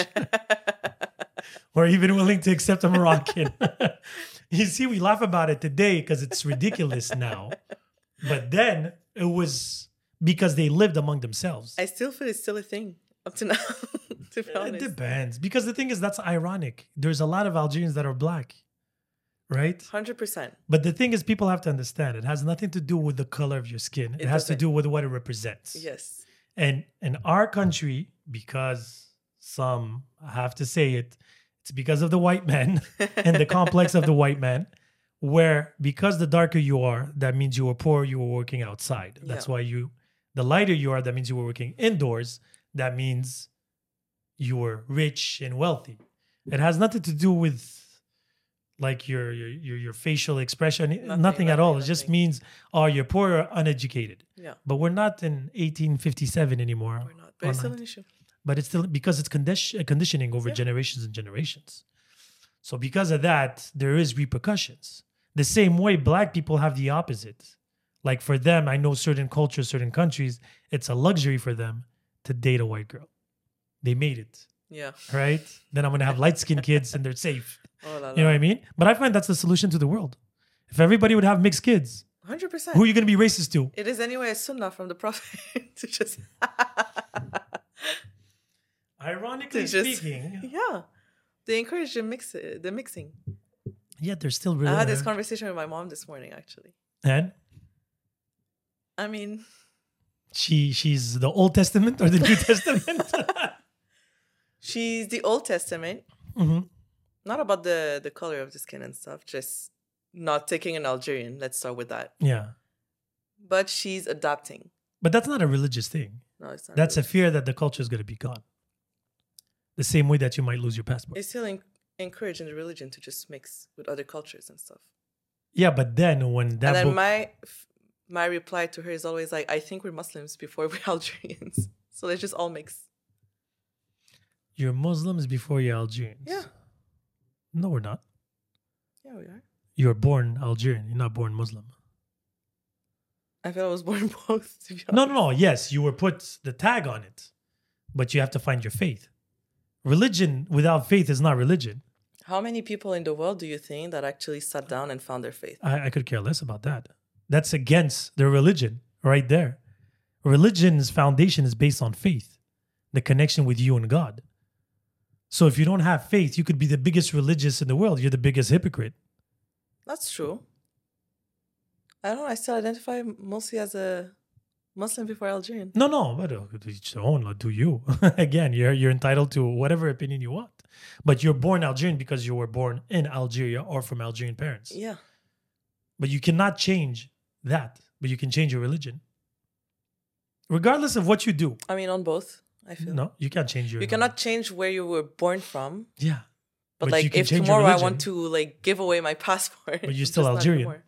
or even willing to accept a Moroccan. You see, we laugh about it today because it's ridiculous now. But then it was because they lived among themselves. I still feel it's still a thing up to now, to be It honest. depends. Because the thing is, that's ironic. There's a lot of Algerians that are black, right? one hundred percent. But the thing is, people have to understand it has nothing to do with the color of your skin. It, It has to doesn't. do with what it represents. Yes. And in our country, because some have to say it, it's because of the white man and the complex of the white man, where because the darker you are, that means you were poor, you were working outside. That's Yeah. why you, the lighter you are, that means you were working indoors. That means you were rich and wealthy. It has nothing to do with like your your your, your facial expression. Nothing, nothing at nothing, all. It just nothing. means, oh, you're poor or uneducated. Yeah, But we're not in eighteen fifty-seven anymore. we're not. But it's or still not. an issue. But it's still because it's condition, conditioning over Yeah. generations and generations. So because of that, there is repercussions. The same way black people have the opposite. Like for them, I know certain cultures, certain countries, it's a luxury for them to date a white girl. They made it, Yeah. right? Then I'm gonna have light skinned kids and they're safe. Oh, la, You know what I mean? But I find that's the solution to the world. If everybody would have mixed kids, one hundred percent. who are you gonna be racist to? It is anyway a sunnah from the Prophet to just. Ironically To just- speaking, Yeah. They encourage the mix, the mixing. yet they're still really. I had this conversation with my mom this morning, actually. And I mean, she she's the Old Testament or the New Testament? she's the Old Testament, hmm not about the the color of the skin and stuff, just not taking an Algerian. Let's start with that. Yeah, But she's adapting. but that's not a religious thing. No, it's not. That's a really. fear that the culture is going to be gone. The same way that you might lose your passport. It's still en- encouraging the religion to just mix with other cultures and stuff. Yeah, but then when that and then book, my f- my reply to her is always like, I think we're Muslims before we're Algerians. So let's just all mix. you're Muslims before you're Algerians. Yeah. No, we're not. Yeah, we are. You're born Algerian. You're not born Muslim. I feel I was born both, to be honest. No, no, no. Yes, you were put the tag on it, but you have to find your faith. Religion without faith is not religion. How many people in the world do you think that actually sat down and found their faith? I, I could care less about that. That's against their religion right there. Religion's foundation is based on faith, the connection with you and God. So if you don't have faith, you could be the biggest religious in the world. You're the biggest hypocrite. That's true. I don't know. I still identify mostly as a Muslim before Algerian. No, no, but uh, each their own. Do you? Again, you're you're entitled to whatever opinion you want. But you're born Algerian because you were born in Algeria or from Algerian parents. Yeah. But you cannot change that. But you can change your religion. Regardless of what you do. I mean, on both, I feel. No, you can't change your You cannot change where you were born from. Yeah. But, But you like, can if change your tomorrow I religion. want to like give away my passport, But you're it's still just not Algerian. anymore.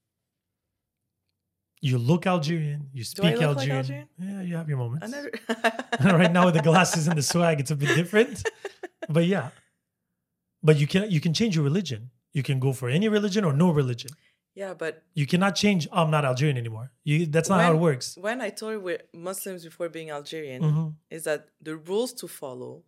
You look Algerian. You I speak look like Algerian. Algerian? Yeah, you have your moments. I never. Right now with the glasses and the swag, it's a bit different. But yeah. But you can you can change your religion. You can go for any religion or no religion. Yeah, but You cannot change, oh, I'm not Algerian anymore. You, that's not how it When- works. when I told her we're Muslims before being Algerian, Mhm. is that the rules to follow,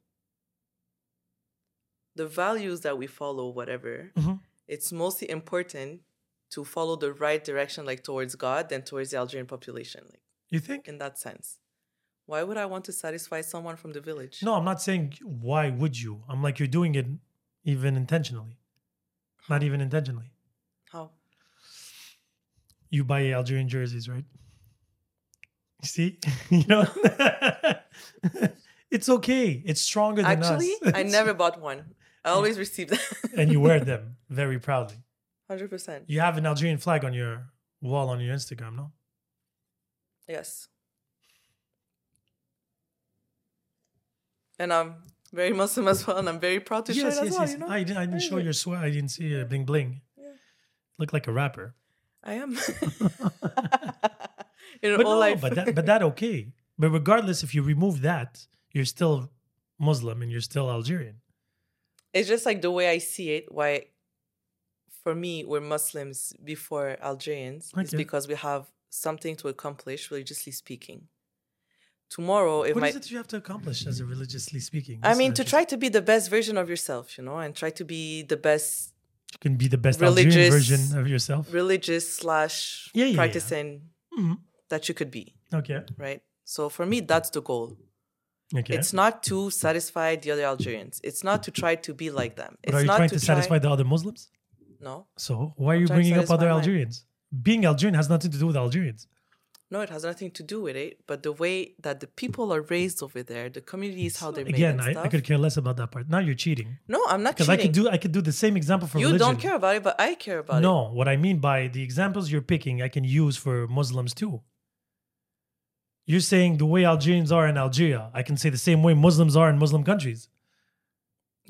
the values that we follow, whatever, Mhm. it's mostly important to follow the right direction, like towards God, than towards the Algerian population, like You think? in that sense. Why would I want to satisfy someone from the village? No, I'm not saying why would you. I'm like, you're doing it even intentionally. Not even intentionally. How? You buy Algerian jerseys, right? You see? You know? It's okay. It's stronger than Actually, us. I never bought one. I always received them. And you wear them very proudly. one hundred percent. You have an Algerian flag on your wall on your Instagram, no? Yes. And I'm very Muslim as well, and I'm very proud to show it as well, you know? I didn't, I didn't show Very your swag. I didn't see a bling bling. Yeah. Look like a rapper. I am. In But all no, life. but that, but that okay. But regardless, if you remove that, you're still Muslim and you're still Algerian. It's just like the way I see it, why for me we're Muslims before Algerians is Okay. because we have something to accomplish, religiously speaking. Tomorrow, if What my is it you have to accomplish as a religiously speaking? I That's mean, to interesting. try to be the best version of yourself, you know, and try to be the best You can be the best Algerian religious- version of yourself. religious slash Yeah, yeah, yeah. practicing Mhm. that you could be, Okay. right? So for me, that's the goal. Okay. It's not to satisfy the other Algerians. It's not to try to be like them. but It's are you not trying to, to, satisfy the other Muslims? No, So why are you trying to bringing up satisfy other mine. Algerians? Being Algerian has nothing to do with Algerians. no, it has nothing to do with it. But the way that the people are raised over there, the communities, how they're made Again, and I, stuff. I could care less about that part. Now you're cheating. no, I'm not Because cheating. I could do I could do the same example for you religion. don't care about it, but I care about it. No, what I mean by the examples you're picking, I can use for Muslims too. You're saying the way Algerians are in Algeria, I can say the same way Muslims are in Muslim countries. Yeah.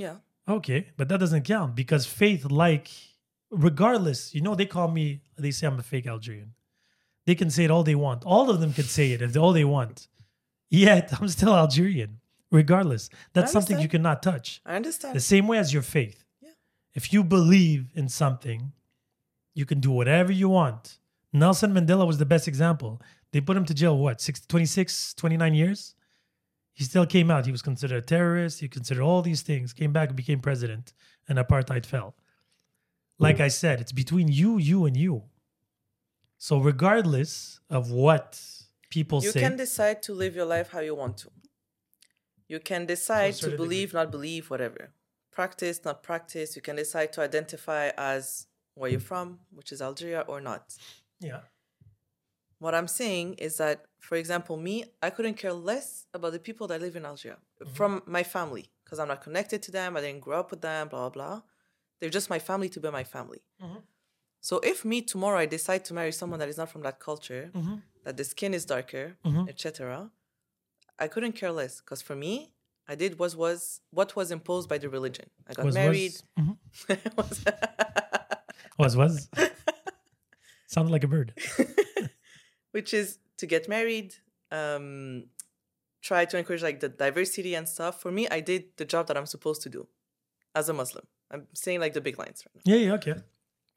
Okay, but that doesn't count because faith, like, regardless, you know, they call me, they say I'm a fake Algerian. They can say it all they want. All of them can say it if they, all they want. Yet I'm still Algerian, regardless. That's something you understand. cannot touch. I understand. The same way as your faith. Yeah. If you believe in something, you can do whatever you want. Nelson Mandela was the best example. They put him to jail, what, six, twenty-six, twenty-nine years? He still came out. He was considered a terrorist. He considered all these things, came back and became president, and apartheid fell. Like I said, it's between you, you, and you. So regardless of what people You say, can decide to live your life how you want to. You can decide to certain believe, degree. not believe, whatever. Practice, not practice. You can decide to identify as where you're from, which is Algeria, or not. yeah, What I'm saying is that, for example, me, I couldn't care less about the people that live in Algeria from my family because I'm not connected to them. I didn't grow up with them, blah, blah, blah. They're just my family to be my family. So if me tomorrow I decide to marry someone that is not from that culture, that the skin is darker, et cetera, I couldn't care less because for me, I did was was what was imposed by the religion. I got was married. was was was sounded like a bird. Which is to get married, um, try to encourage like the diversity and stuff. For me, I did the job that I'm supposed to do as a Muslim. I'm saying like the big lines right now. Yeah, yeah, okay.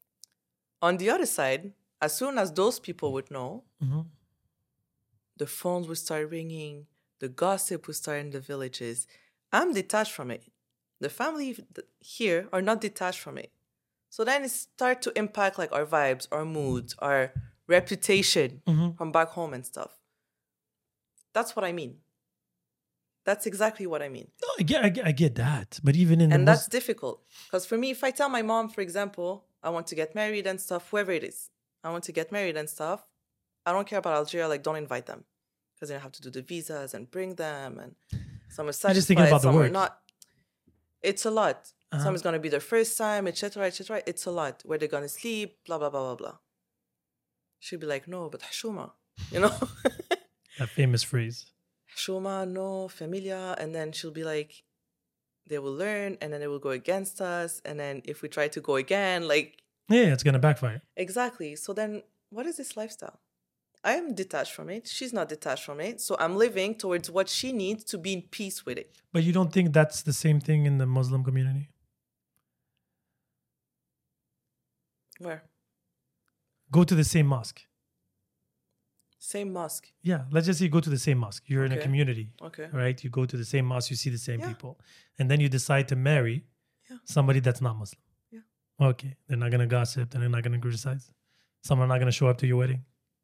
On the other side, as soon as those people would know, Mm-hmm. the phones would start ringing, the gossip would start in the villages. I'm detached from it. The family th- here are not detached from it. So then it start to impact like our vibes, our moods, our reputation Mm-hmm. from back home and stuff. That's what I mean. That's exactly what I mean. No, I get, I get, I get that. But even in the And that's Mus- difficult. Because for me, if I tell my mom, for example, I want to get married and stuff, whoever it is, I want to get married and stuff, I don't care about Algeria, like don't invite them. Because they have to do the visas and bring them and some are You're just thinking satisfied, about the some are work. not. It's a lot. Uh-huh. Some is gonna be their first time, et cetera, et cetera. It's a lot. Where they're gonna sleep, blah blah blah blah blah. She'd be like, no, but Hashuma, you know? that famous phrase. Hashuma, no, familia. And then she'll be like, they will learn and then they will go against us. And then if we try to go again, like, Yeah, it's gonna backfire. exactly. So then what is this lifestyle? I am detached from it. She's not detached from it. So I'm living towards what she needs to be in peace with it. But you don't think that's the same thing in the Muslim community? Where? Go to the same mosque. Same mosque. Yeah, let's just say you go to the same mosque. You're in a Okay. community, Okay. right? You go to the same mosque, you see the same Yeah. people. And then you decide to marry Yeah. somebody that's not Muslim. Yeah. Okay, they're not going to gossip, they're not going to criticize. Some are not going to show up to your wedding.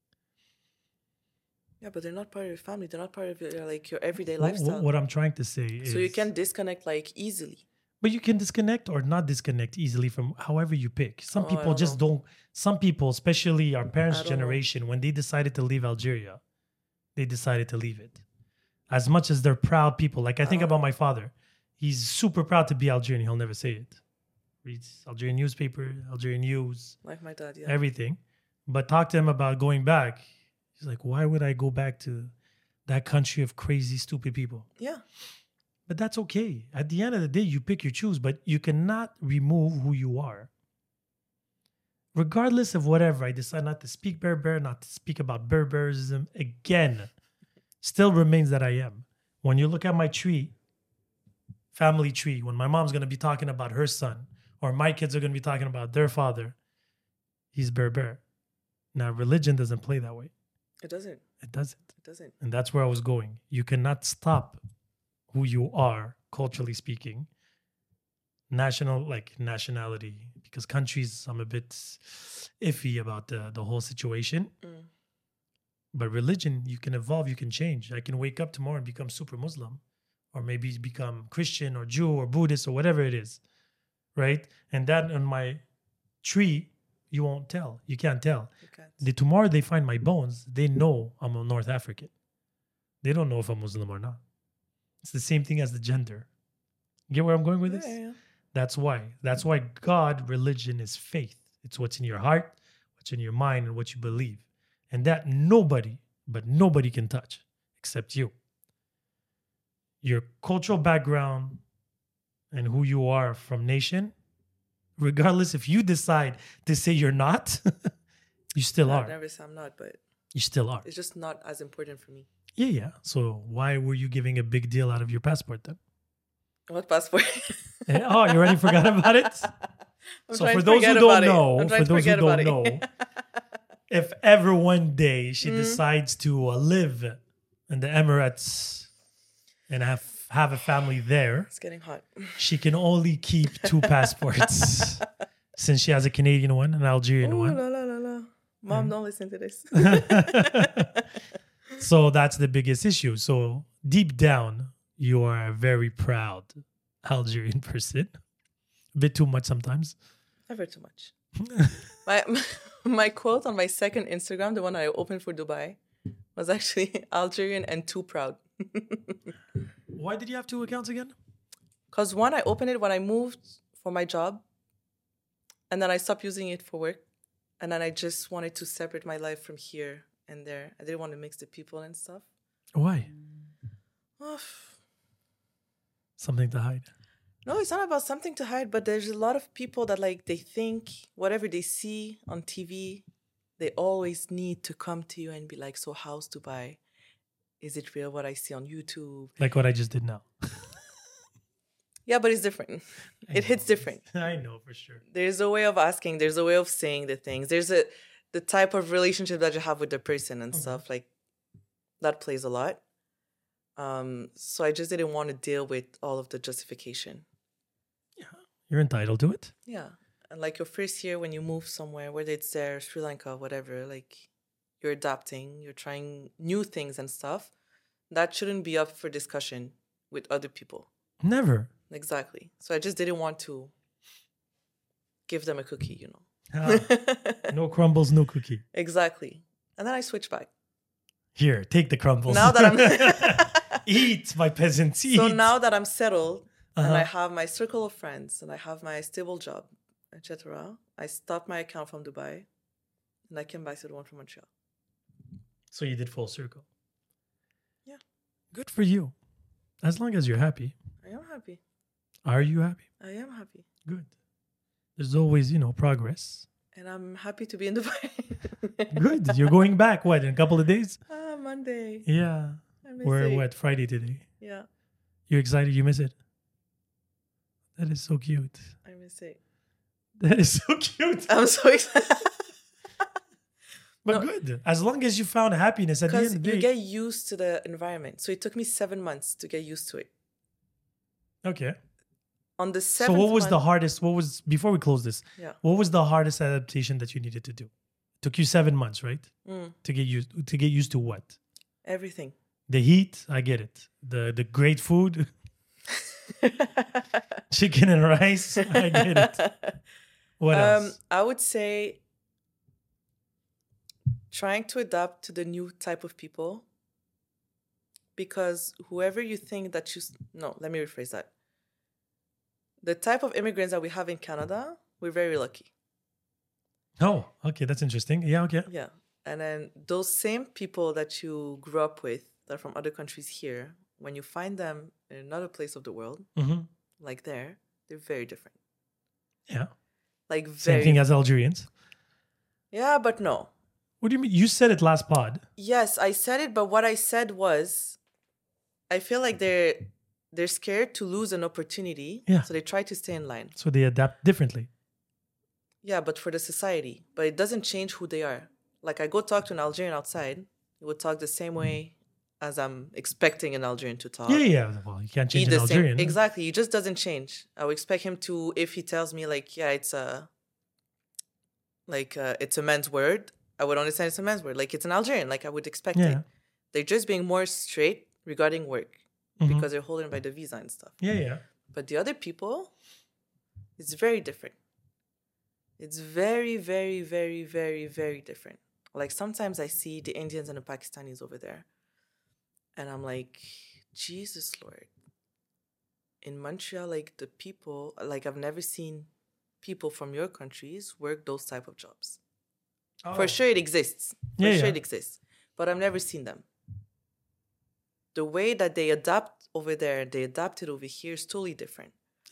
Yeah, but they're not part of your family. They're not part of your, like your everyday Wh- wh- lifestyle. What I'm trying to say is... So you can disconnect like easily. But you can disconnect or not disconnect easily from however you pick. Some Oh, I people don't just know. don't. Some people, especially our parents' I don't know. generation, when they decided to leave Algeria, they decided to leave it. As much as they're proud people, like I think Oh. about my father, he's super proud to be Algerian. He'll never say it. Reads Algerian newspaper, Algerian news, Like my dad, yeah. everything. But talk to him about going back. He's like, why would I go back to that country of crazy, stupid people? Yeah. But that's okay. At the end of the day, you pick, you choose, but you cannot remove who you are. Regardless of whatever, I decide not to speak Berber, not to speak about Berberism again, still remains that I am. When you look at my tree, family tree, when my mom's going to be talking about her son, or my kids are going to be talking about their father, he's Berber. Now, religion doesn't play that way. It doesn't. It doesn't. It doesn't. And that's where I was going. You cannot stop who you are, culturally speaking. National, like nationality, because countries, I'm a bit iffy about the, the whole situation. Mm. But religion, you can evolve, you can change. I can wake up tomorrow and become super Muslim, or maybe become Christian or Jew or Buddhist or whatever it is, right? And that on my tree, you won't tell. You can't tell. You can't. The tomorrow they find my bones, they know I'm a North African. They don't know if I'm Muslim or not. It's the same thing as the gender. You get where I'm going with Yeah, this? yeah, yeah. That's why. That's why God, religion is faith. It's what's in your heart, what's in your mind, and what you believe. And that nobody, but nobody can touch except you. Your cultural background and who you are from nation, regardless if you decide to say you're not, you still I'd are. never say I'm not, but You still are. it's just not as important for me. Yeah, yeah. So why were you giving a big deal out of your passport then? What passport? Eh, oh, you already forgot about it? I'm So trying for to those who forget don't about it. know, I'm for trying to those who forget don't about know, it. if ever one day she Mm. decides to uh, live in the Emirates and have have a family there, It's getting hot. she can only keep two passports since she has a Canadian one and an Algerian Ooh, one. la, la, la, la. Mom, don't listen to this. So that's the biggest issue. So deep down, you are a very proud Algerian person. A bit too much sometimes. Never too much. my my quote on my second Instagram, the one I opened for Dubai, was actually Algerian and too proud. Why did you have two accounts again? Because one, I opened it when I moved for my job, and then I stopped using it for work. And then I just wanted to separate my life from here and there. I didn't want to mix the people and stuff. Why? Oh, Something to hide. no, it's not about something to hide, but there's a lot of people that like they think whatever they see on T V, they always need to come to you and be like, so how's Dubai? Is it real what I see on YouTube? Like what I just did now. Yeah, but it's different. I It hits know. different. I know for sure. There's a way of asking, there's a way of saying the things. There's a the type of relationship that you have with the person and stuff. Like that plays a lot. Um, so I just didn't want to deal with all of the justification. You're entitled to it. Yeah. And like your first year when you move somewhere, whether it's there, Sri Lanka, whatever, like you're adapting, you're trying new things and stuff. That shouldn't be up for discussion with other people. Never. Exactly. So I just didn't want to give them a cookie, you know. Ah, no crumbles, no cookie. Exactly. And then I switched back. Here, take the crumbles. Now that I'm Eat, my peasants, eat. so now that I'm settled and Uh-huh. I have my circle of friends and I have my stable job, et cetera, I stopped my account from Dubai and I came back to the one from Montreal. So you did full circle. Yeah. Good for you. As long as you're happy. I am happy. Are you happy? I am happy. Good. There's always, you know, progress. And I'm happy to be in Dubai. Good. You're going back, what, in a couple of days? Ah, Monday. Yeah. I miss We're, it. what, Friday today? Yeah, You're excited you miss it? That is so cute. I miss it. That is so cute. I'm so excited. But No. good. As long as you found happiness at the end Because of the you day. get used to the environment. So it took me seven months to get used to it. Okay. On the So seventh what was the month- hardest, what was, before we close this, Yeah. what was the hardest adaptation that you needed to do? Took you seven months, right? Mm, To get used, to get used to what? everything. The heat, I get it. The the great food, chicken and rice, I get it. What um, else? I would say trying to adapt to the new type of people. Because whoever you think that you... s- No, let me rephrase that. The type of immigrants that we have in Canada, we're very lucky. Oh, okay, that's interesting. Yeah, okay. Yeah. And then those same people that you grew up with that are from other countries here, when you find them in another place of the world, hmm like there, they're very different. Yeah. Like Same very thing as Algerians. Yeah, but no. What do you mean? You said it last pod. Yes, I said it, but what I said was I feel like they're they're scared to lose an opportunity. Yeah. So they try to stay in line. So they adapt differently. Yeah, but for the society. But it doesn't change who they are. Like I go talk to an Algerian outside, he would talk the same way as I'm expecting an Algerian to talk. Yeah, yeah. Well, you can't change Eat an the same- Algerian. Exactly. He just doesn't change. I would expect him to, if he tells me like, yeah, it's a like uh, it's a man's word, I would understand it's a man's word. Like it's an Algerian, like I would expect Yeah. it. They're just being more straight regarding work Mhm. because they're holding by the visa and stuff. Yeah, yeah. But the other people, it's very different. It's very, very, very, very, very different. Like sometimes I see the Indians and the Pakistanis over there. And I'm like, Jesus Lord. In Montreal, like the people, like I've never seen people from your countries work those type of jobs. For sure it exists. For Yeah, sure yeah. it exists. But I've never seen them. The way that they adapt over there, they adapt it over here is totally different.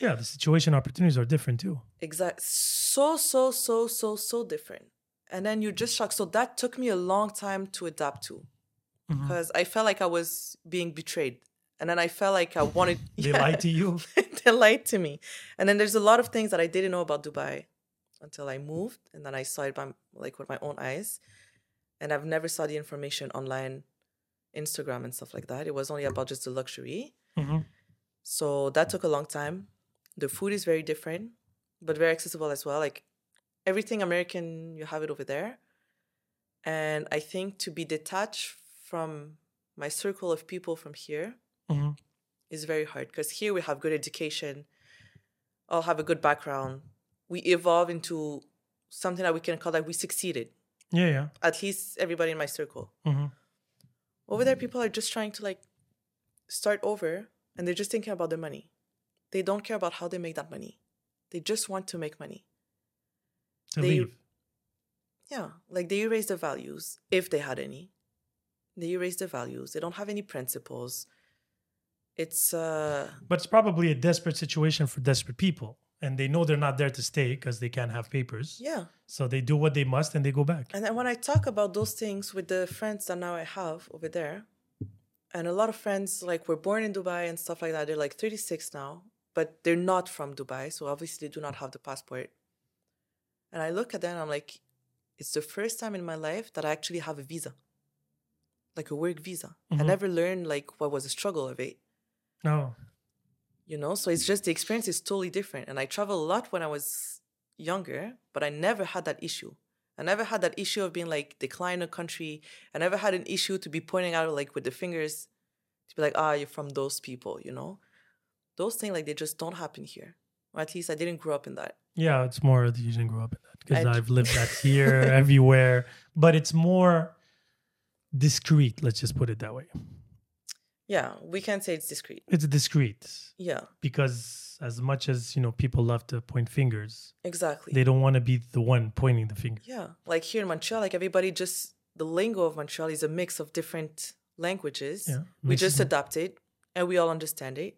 Yeah, the situation opportunities are different too. Exact. So, so, so, so, so different. And then you're just shocked. So that took me a long time to adapt to Mhm. because I felt like I was being betrayed. And then I felt like I wanted. They lied to you. They lied to me. And then there's a lot of things that I didn't know about Dubai until I moved. And then I saw it by, like with my own eyes. And I've never saw the information online, Instagram and stuff like that. It was only about just the luxury. Mhm. So that took a long time. The food is very different, but very accessible as well. Like everything American, you have it over there. And I think to be detached from my circle of people from here Mhm. is very hard because here we have good education, all have a good background. We evolve into something that we can call like we succeeded. Yeah, yeah. At least everybody in my circle. Mhm. Over there, people are just trying to like start over and they're just thinking about their money. They don't care about how they make that money. They just want to make money. To They- leave. Yeah, like they erase their values, if they had any. They erase their values. They don't have any principles. It's, uh, But it's probably a desperate situation for desperate people. And they know they're not there to stay because they can't have papers. yeah. So they do what they must and they go back. And then when I talk about those things with the friends that now I have over there, and a lot of friends like were born in Dubai and stuff like that, they're like thirty-six now, but they're not from Dubai. So obviously they do not have the passport. And I look at them and I'm like, it's the first time in my life that I actually have a visa, like a work visa. I Mhm. never learned like what was the struggle of it, No. you know? So it's just the experience is totally different. And I traveled a lot when I was younger, but I never had that issue. I never had that issue of being like decline a country. I never had an issue to be pointing out like with the fingers to be like, ah, you're from those people, you know? Those things like they just don't happen here. Or at least I didn't grow up in that. Yeah, it's more that you didn't grow up in that because I- I've lived that here, everywhere. But it's more discreet. Let's just put it that way. Yeah, we can say it's discreet. It's discreet Yeah, because as much as you know, people love to point fingers. exactly. They don't want to be the one pointing the finger. Yeah, like here in Montreal, like everybody just, the lingo of Montreal is a mix of different languages. Yeah, We mixes just them. adapt it and we all understand it.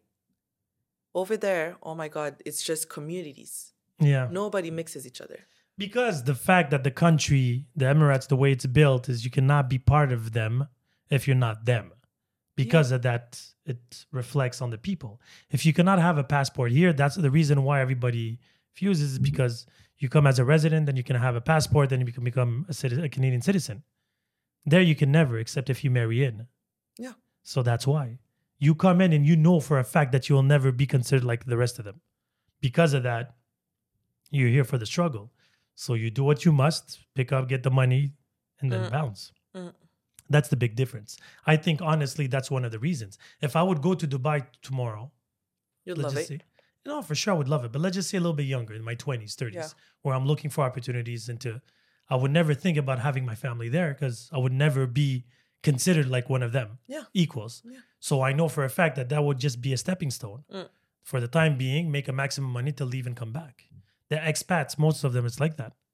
Over there, oh my God, it's just communities. Yeah. Nobody mixes each other. Because the fact that the country, the Emirates, the way it's built is you cannot be part of them if you're not them. Because of that, it reflects on the people. If you cannot have a passport here, that's the reason why everybody fuses is because you come as a resident, then you can have a passport, then you can become a, citizen, a Canadian citizen. There you can never, except if you marry in. Yeah. So that's why. You come in and you know for a fact that you will never be considered like the rest of them. Because of that, you're here for the struggle. So you do what you must, pick up, get the money, and then Mm. bounce. Mm. That's the big difference. I think, honestly, that's one of the reasons. If I would go to Dubai tomorrow, You'd let's love just it. say, no, for sure I would love it. But let's just say a little bit younger, in my twenties, thirties, Yeah. where I'm looking for opportunities and to, I would never think about having my family there because I would never be considered like one of them, Yeah. equals. Yeah. So I know for a fact that that would just be a stepping stone. Mm. For the time being, make a maximum money to leave and come back. The expats, most of them, it's like that.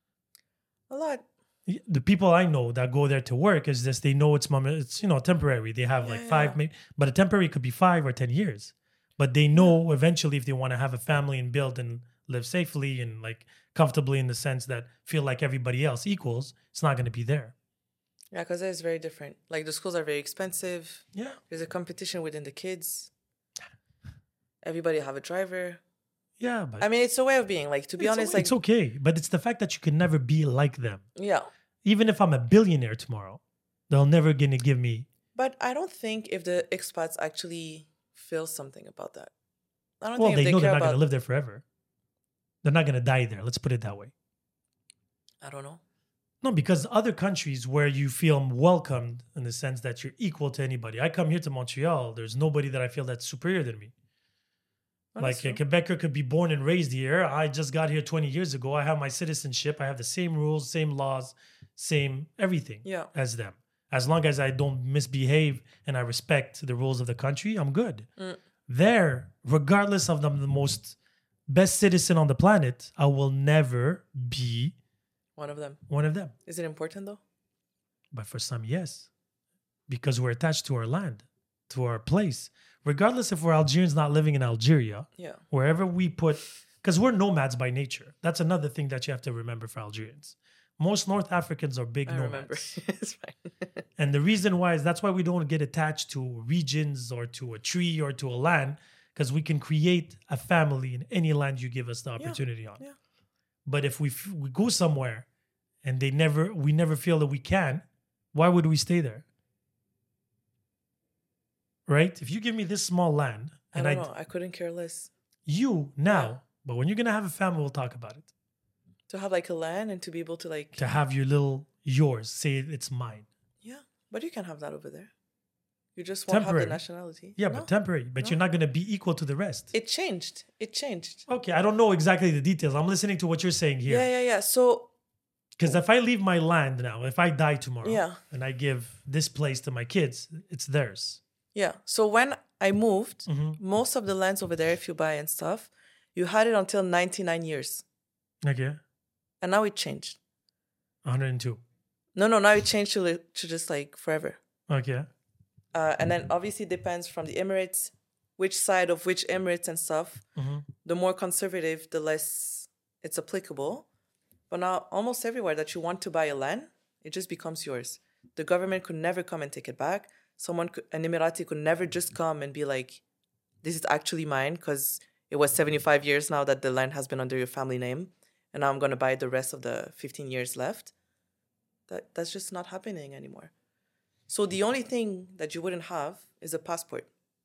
A lot. The people I know that go there to work is just they know it's mom, it's you know temporary. They have Yeah, like yeah, five, yeah. maybe, but a temporary could be five or ten years. But they know eventually if they want to have a family and build and live safely and like comfortably in the sense that feel like everybody else equals, it's not going to be there. Yeah, because it's very different. Like the schools are very expensive. Yeah, There's a competition within the kids. Everybody have a driver. yeah, but I mean, it's a way of being. Like to be it's, honest, o- like it's okay. But it's the fact that you can never be like them. yeah. Even if I'm a billionaire tomorrow, they're never going to give me. But I don't think if the expats actually feel something about that. I don't Well, think they if they know they're care not going about. to live there forever. They're not going to die there. Let's put it that way. I don't know. No, because other countries where you feel welcomed in the sense that you're equal to anybody. I come here to Montreal. There's nobody that I feel that's superior than me. Well, like that's a true. Quebecer could be born and raised here. I just got here twenty years ago. I have my citizenship. I have the same rules, same laws, same everything Yeah. as them. As long as I don't misbehave and I respect the rules of the country, I'm good. Mm. There, regardless of them, the most best citizen on the planet, I will never be One of them. one of them. Is it important though? But for some, yes, because we're attached to our land. to our place, regardless if we're Algerians not living in Algeria, Yeah. wherever we put, because we're nomads by nature. That's another thing that you have to remember for Algerians. Most North Africans are big I nomads. remember. It's fine. And the reason why is that's why we don't get attached to regions or to a tree or to a land, because we can create a family in any land you give us the opportunity on. Yeah. But if we f- we go somewhere and they never we never feel that we can, why would we stay there? Right? If you give me this small land I and don't I, know. I couldn't care less. you now, Yeah. but when you're gonna have a family, we'll talk about it. To have like a land and to be able to like. To have your little yours, say it's mine. Yeah. But you can have that over there. You just won't Temporary. have the nationality. Yeah, No. but temporary. But No. you're not gonna be equal to the rest. It changed. It changed. Okay, I don't know exactly the details. I'm listening to what you're saying here. Yeah, yeah, yeah. So Because if I leave my land now, if I die tomorrow, Yeah. and I give this place to my kids, it's theirs. yeah. So when I moved, Mhm. most of the lands over there, if you buy and stuff, you had it until ninety-nine years. Okay, And now it changed. one hundred two. No, no, now it changed to, li- to just like forever. Okay, Uh, and then obviously it depends from the Emirates, which side of which Emirates and stuff. Mhm. The more conservative, the less it's applicable. But now almost everywhere that you want to buy a land, it just becomes yours. The government could never come and take it back. Someone, could, an Emirati could never just come and be like, this is actually mine because it was seventy-five years now that the land has been under your family name. And now I'm going to buy the rest of the fifteen years left. That That's just not happening anymore. So the only thing that you wouldn't have is a passport.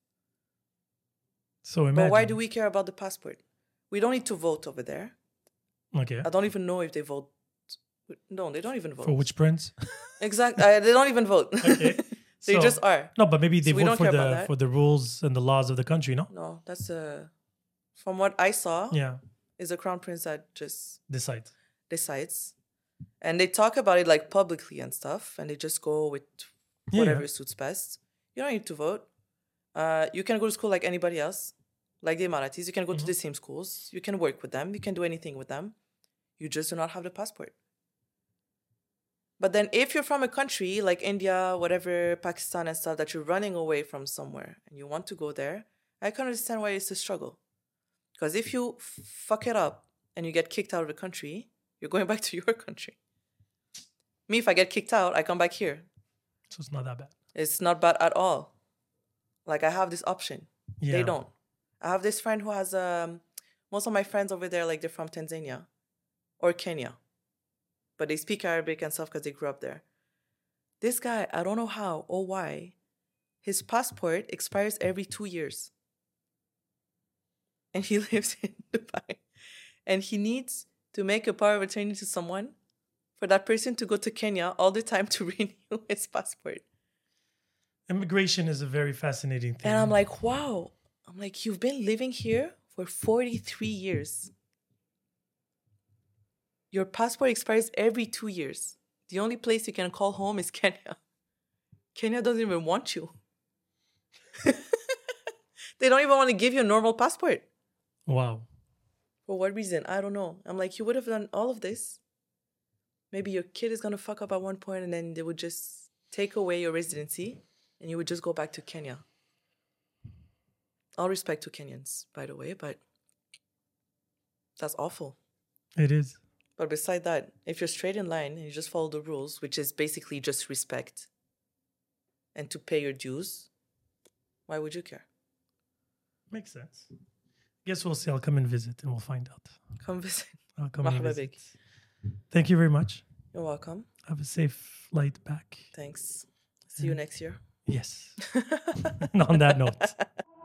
so imagine. But why do we care about the passport? We don't need to vote over there. Okay, I don't even know if they vote. No, they don't even vote. for which prince? Exactly. Uh, they don't even vote. Okay, they so- just are. No, but maybe they So we vote don't for care about the that. for the rules and the laws of the country. No. No, that's uh, from what I saw, Yeah, is the crown prince that just decide. decides. And they talk about it like publicly and stuff. And they just go with Yeah, whatever yeah. suits best. You don't need to vote. Uh, you can go to school like anybody else. Like the Emiratis. You can go to Mhm. the same schools. You can work with them. You can do anything with them. You just do not have the passport. But then if you're from a country like India, whatever, Pakistan and stuff, that you're running away from somewhere and you want to go there, I can understand why it's a struggle. Because if you f- fuck it up and you get kicked out of the country, you're going back to your country. Me, if I get kicked out, I come back here. So it's not that bad. It's not bad at all. Like I have this option. Yeah. They don't. I have this friend who has um most of my friends over there, like they're from Tanzania or Kenya. But they speak Arabic and stuff because they grew up there. This guy, I don't know how or why, his passport expires every two years. And he lives in Dubai. And he needs to make a power of attorney to someone for that person to go to Kenya all the time to renew his passport. Immigration is a very fascinating thing. And I'm like, wow. I'm like, you've been living here for forty-three years. Your passport expires every two years. The only place you can call home is Kenya. Kenya doesn't even want you. They don't even want to give you a normal passport. Wow. For what reason? I don't know. I'm like, you would have done all of this. Maybe your kid is going to fuck up at one point and then they would just take away your residency and you would just go back to Kenya. All respect to Kenyans, by the way, but that's awful. It is. But beside that, if you're straight in line and you just follow the rules, which is basically just respect and to pay your dues, why would you care? Makes sense. Guess we'll see. I'll come and visit and we'll find out. Come visit. I'll come and Marhaba visit. bik. Thank you very much. You're welcome. Have a safe flight back. Thanks. See you next year. Yes. And on that note.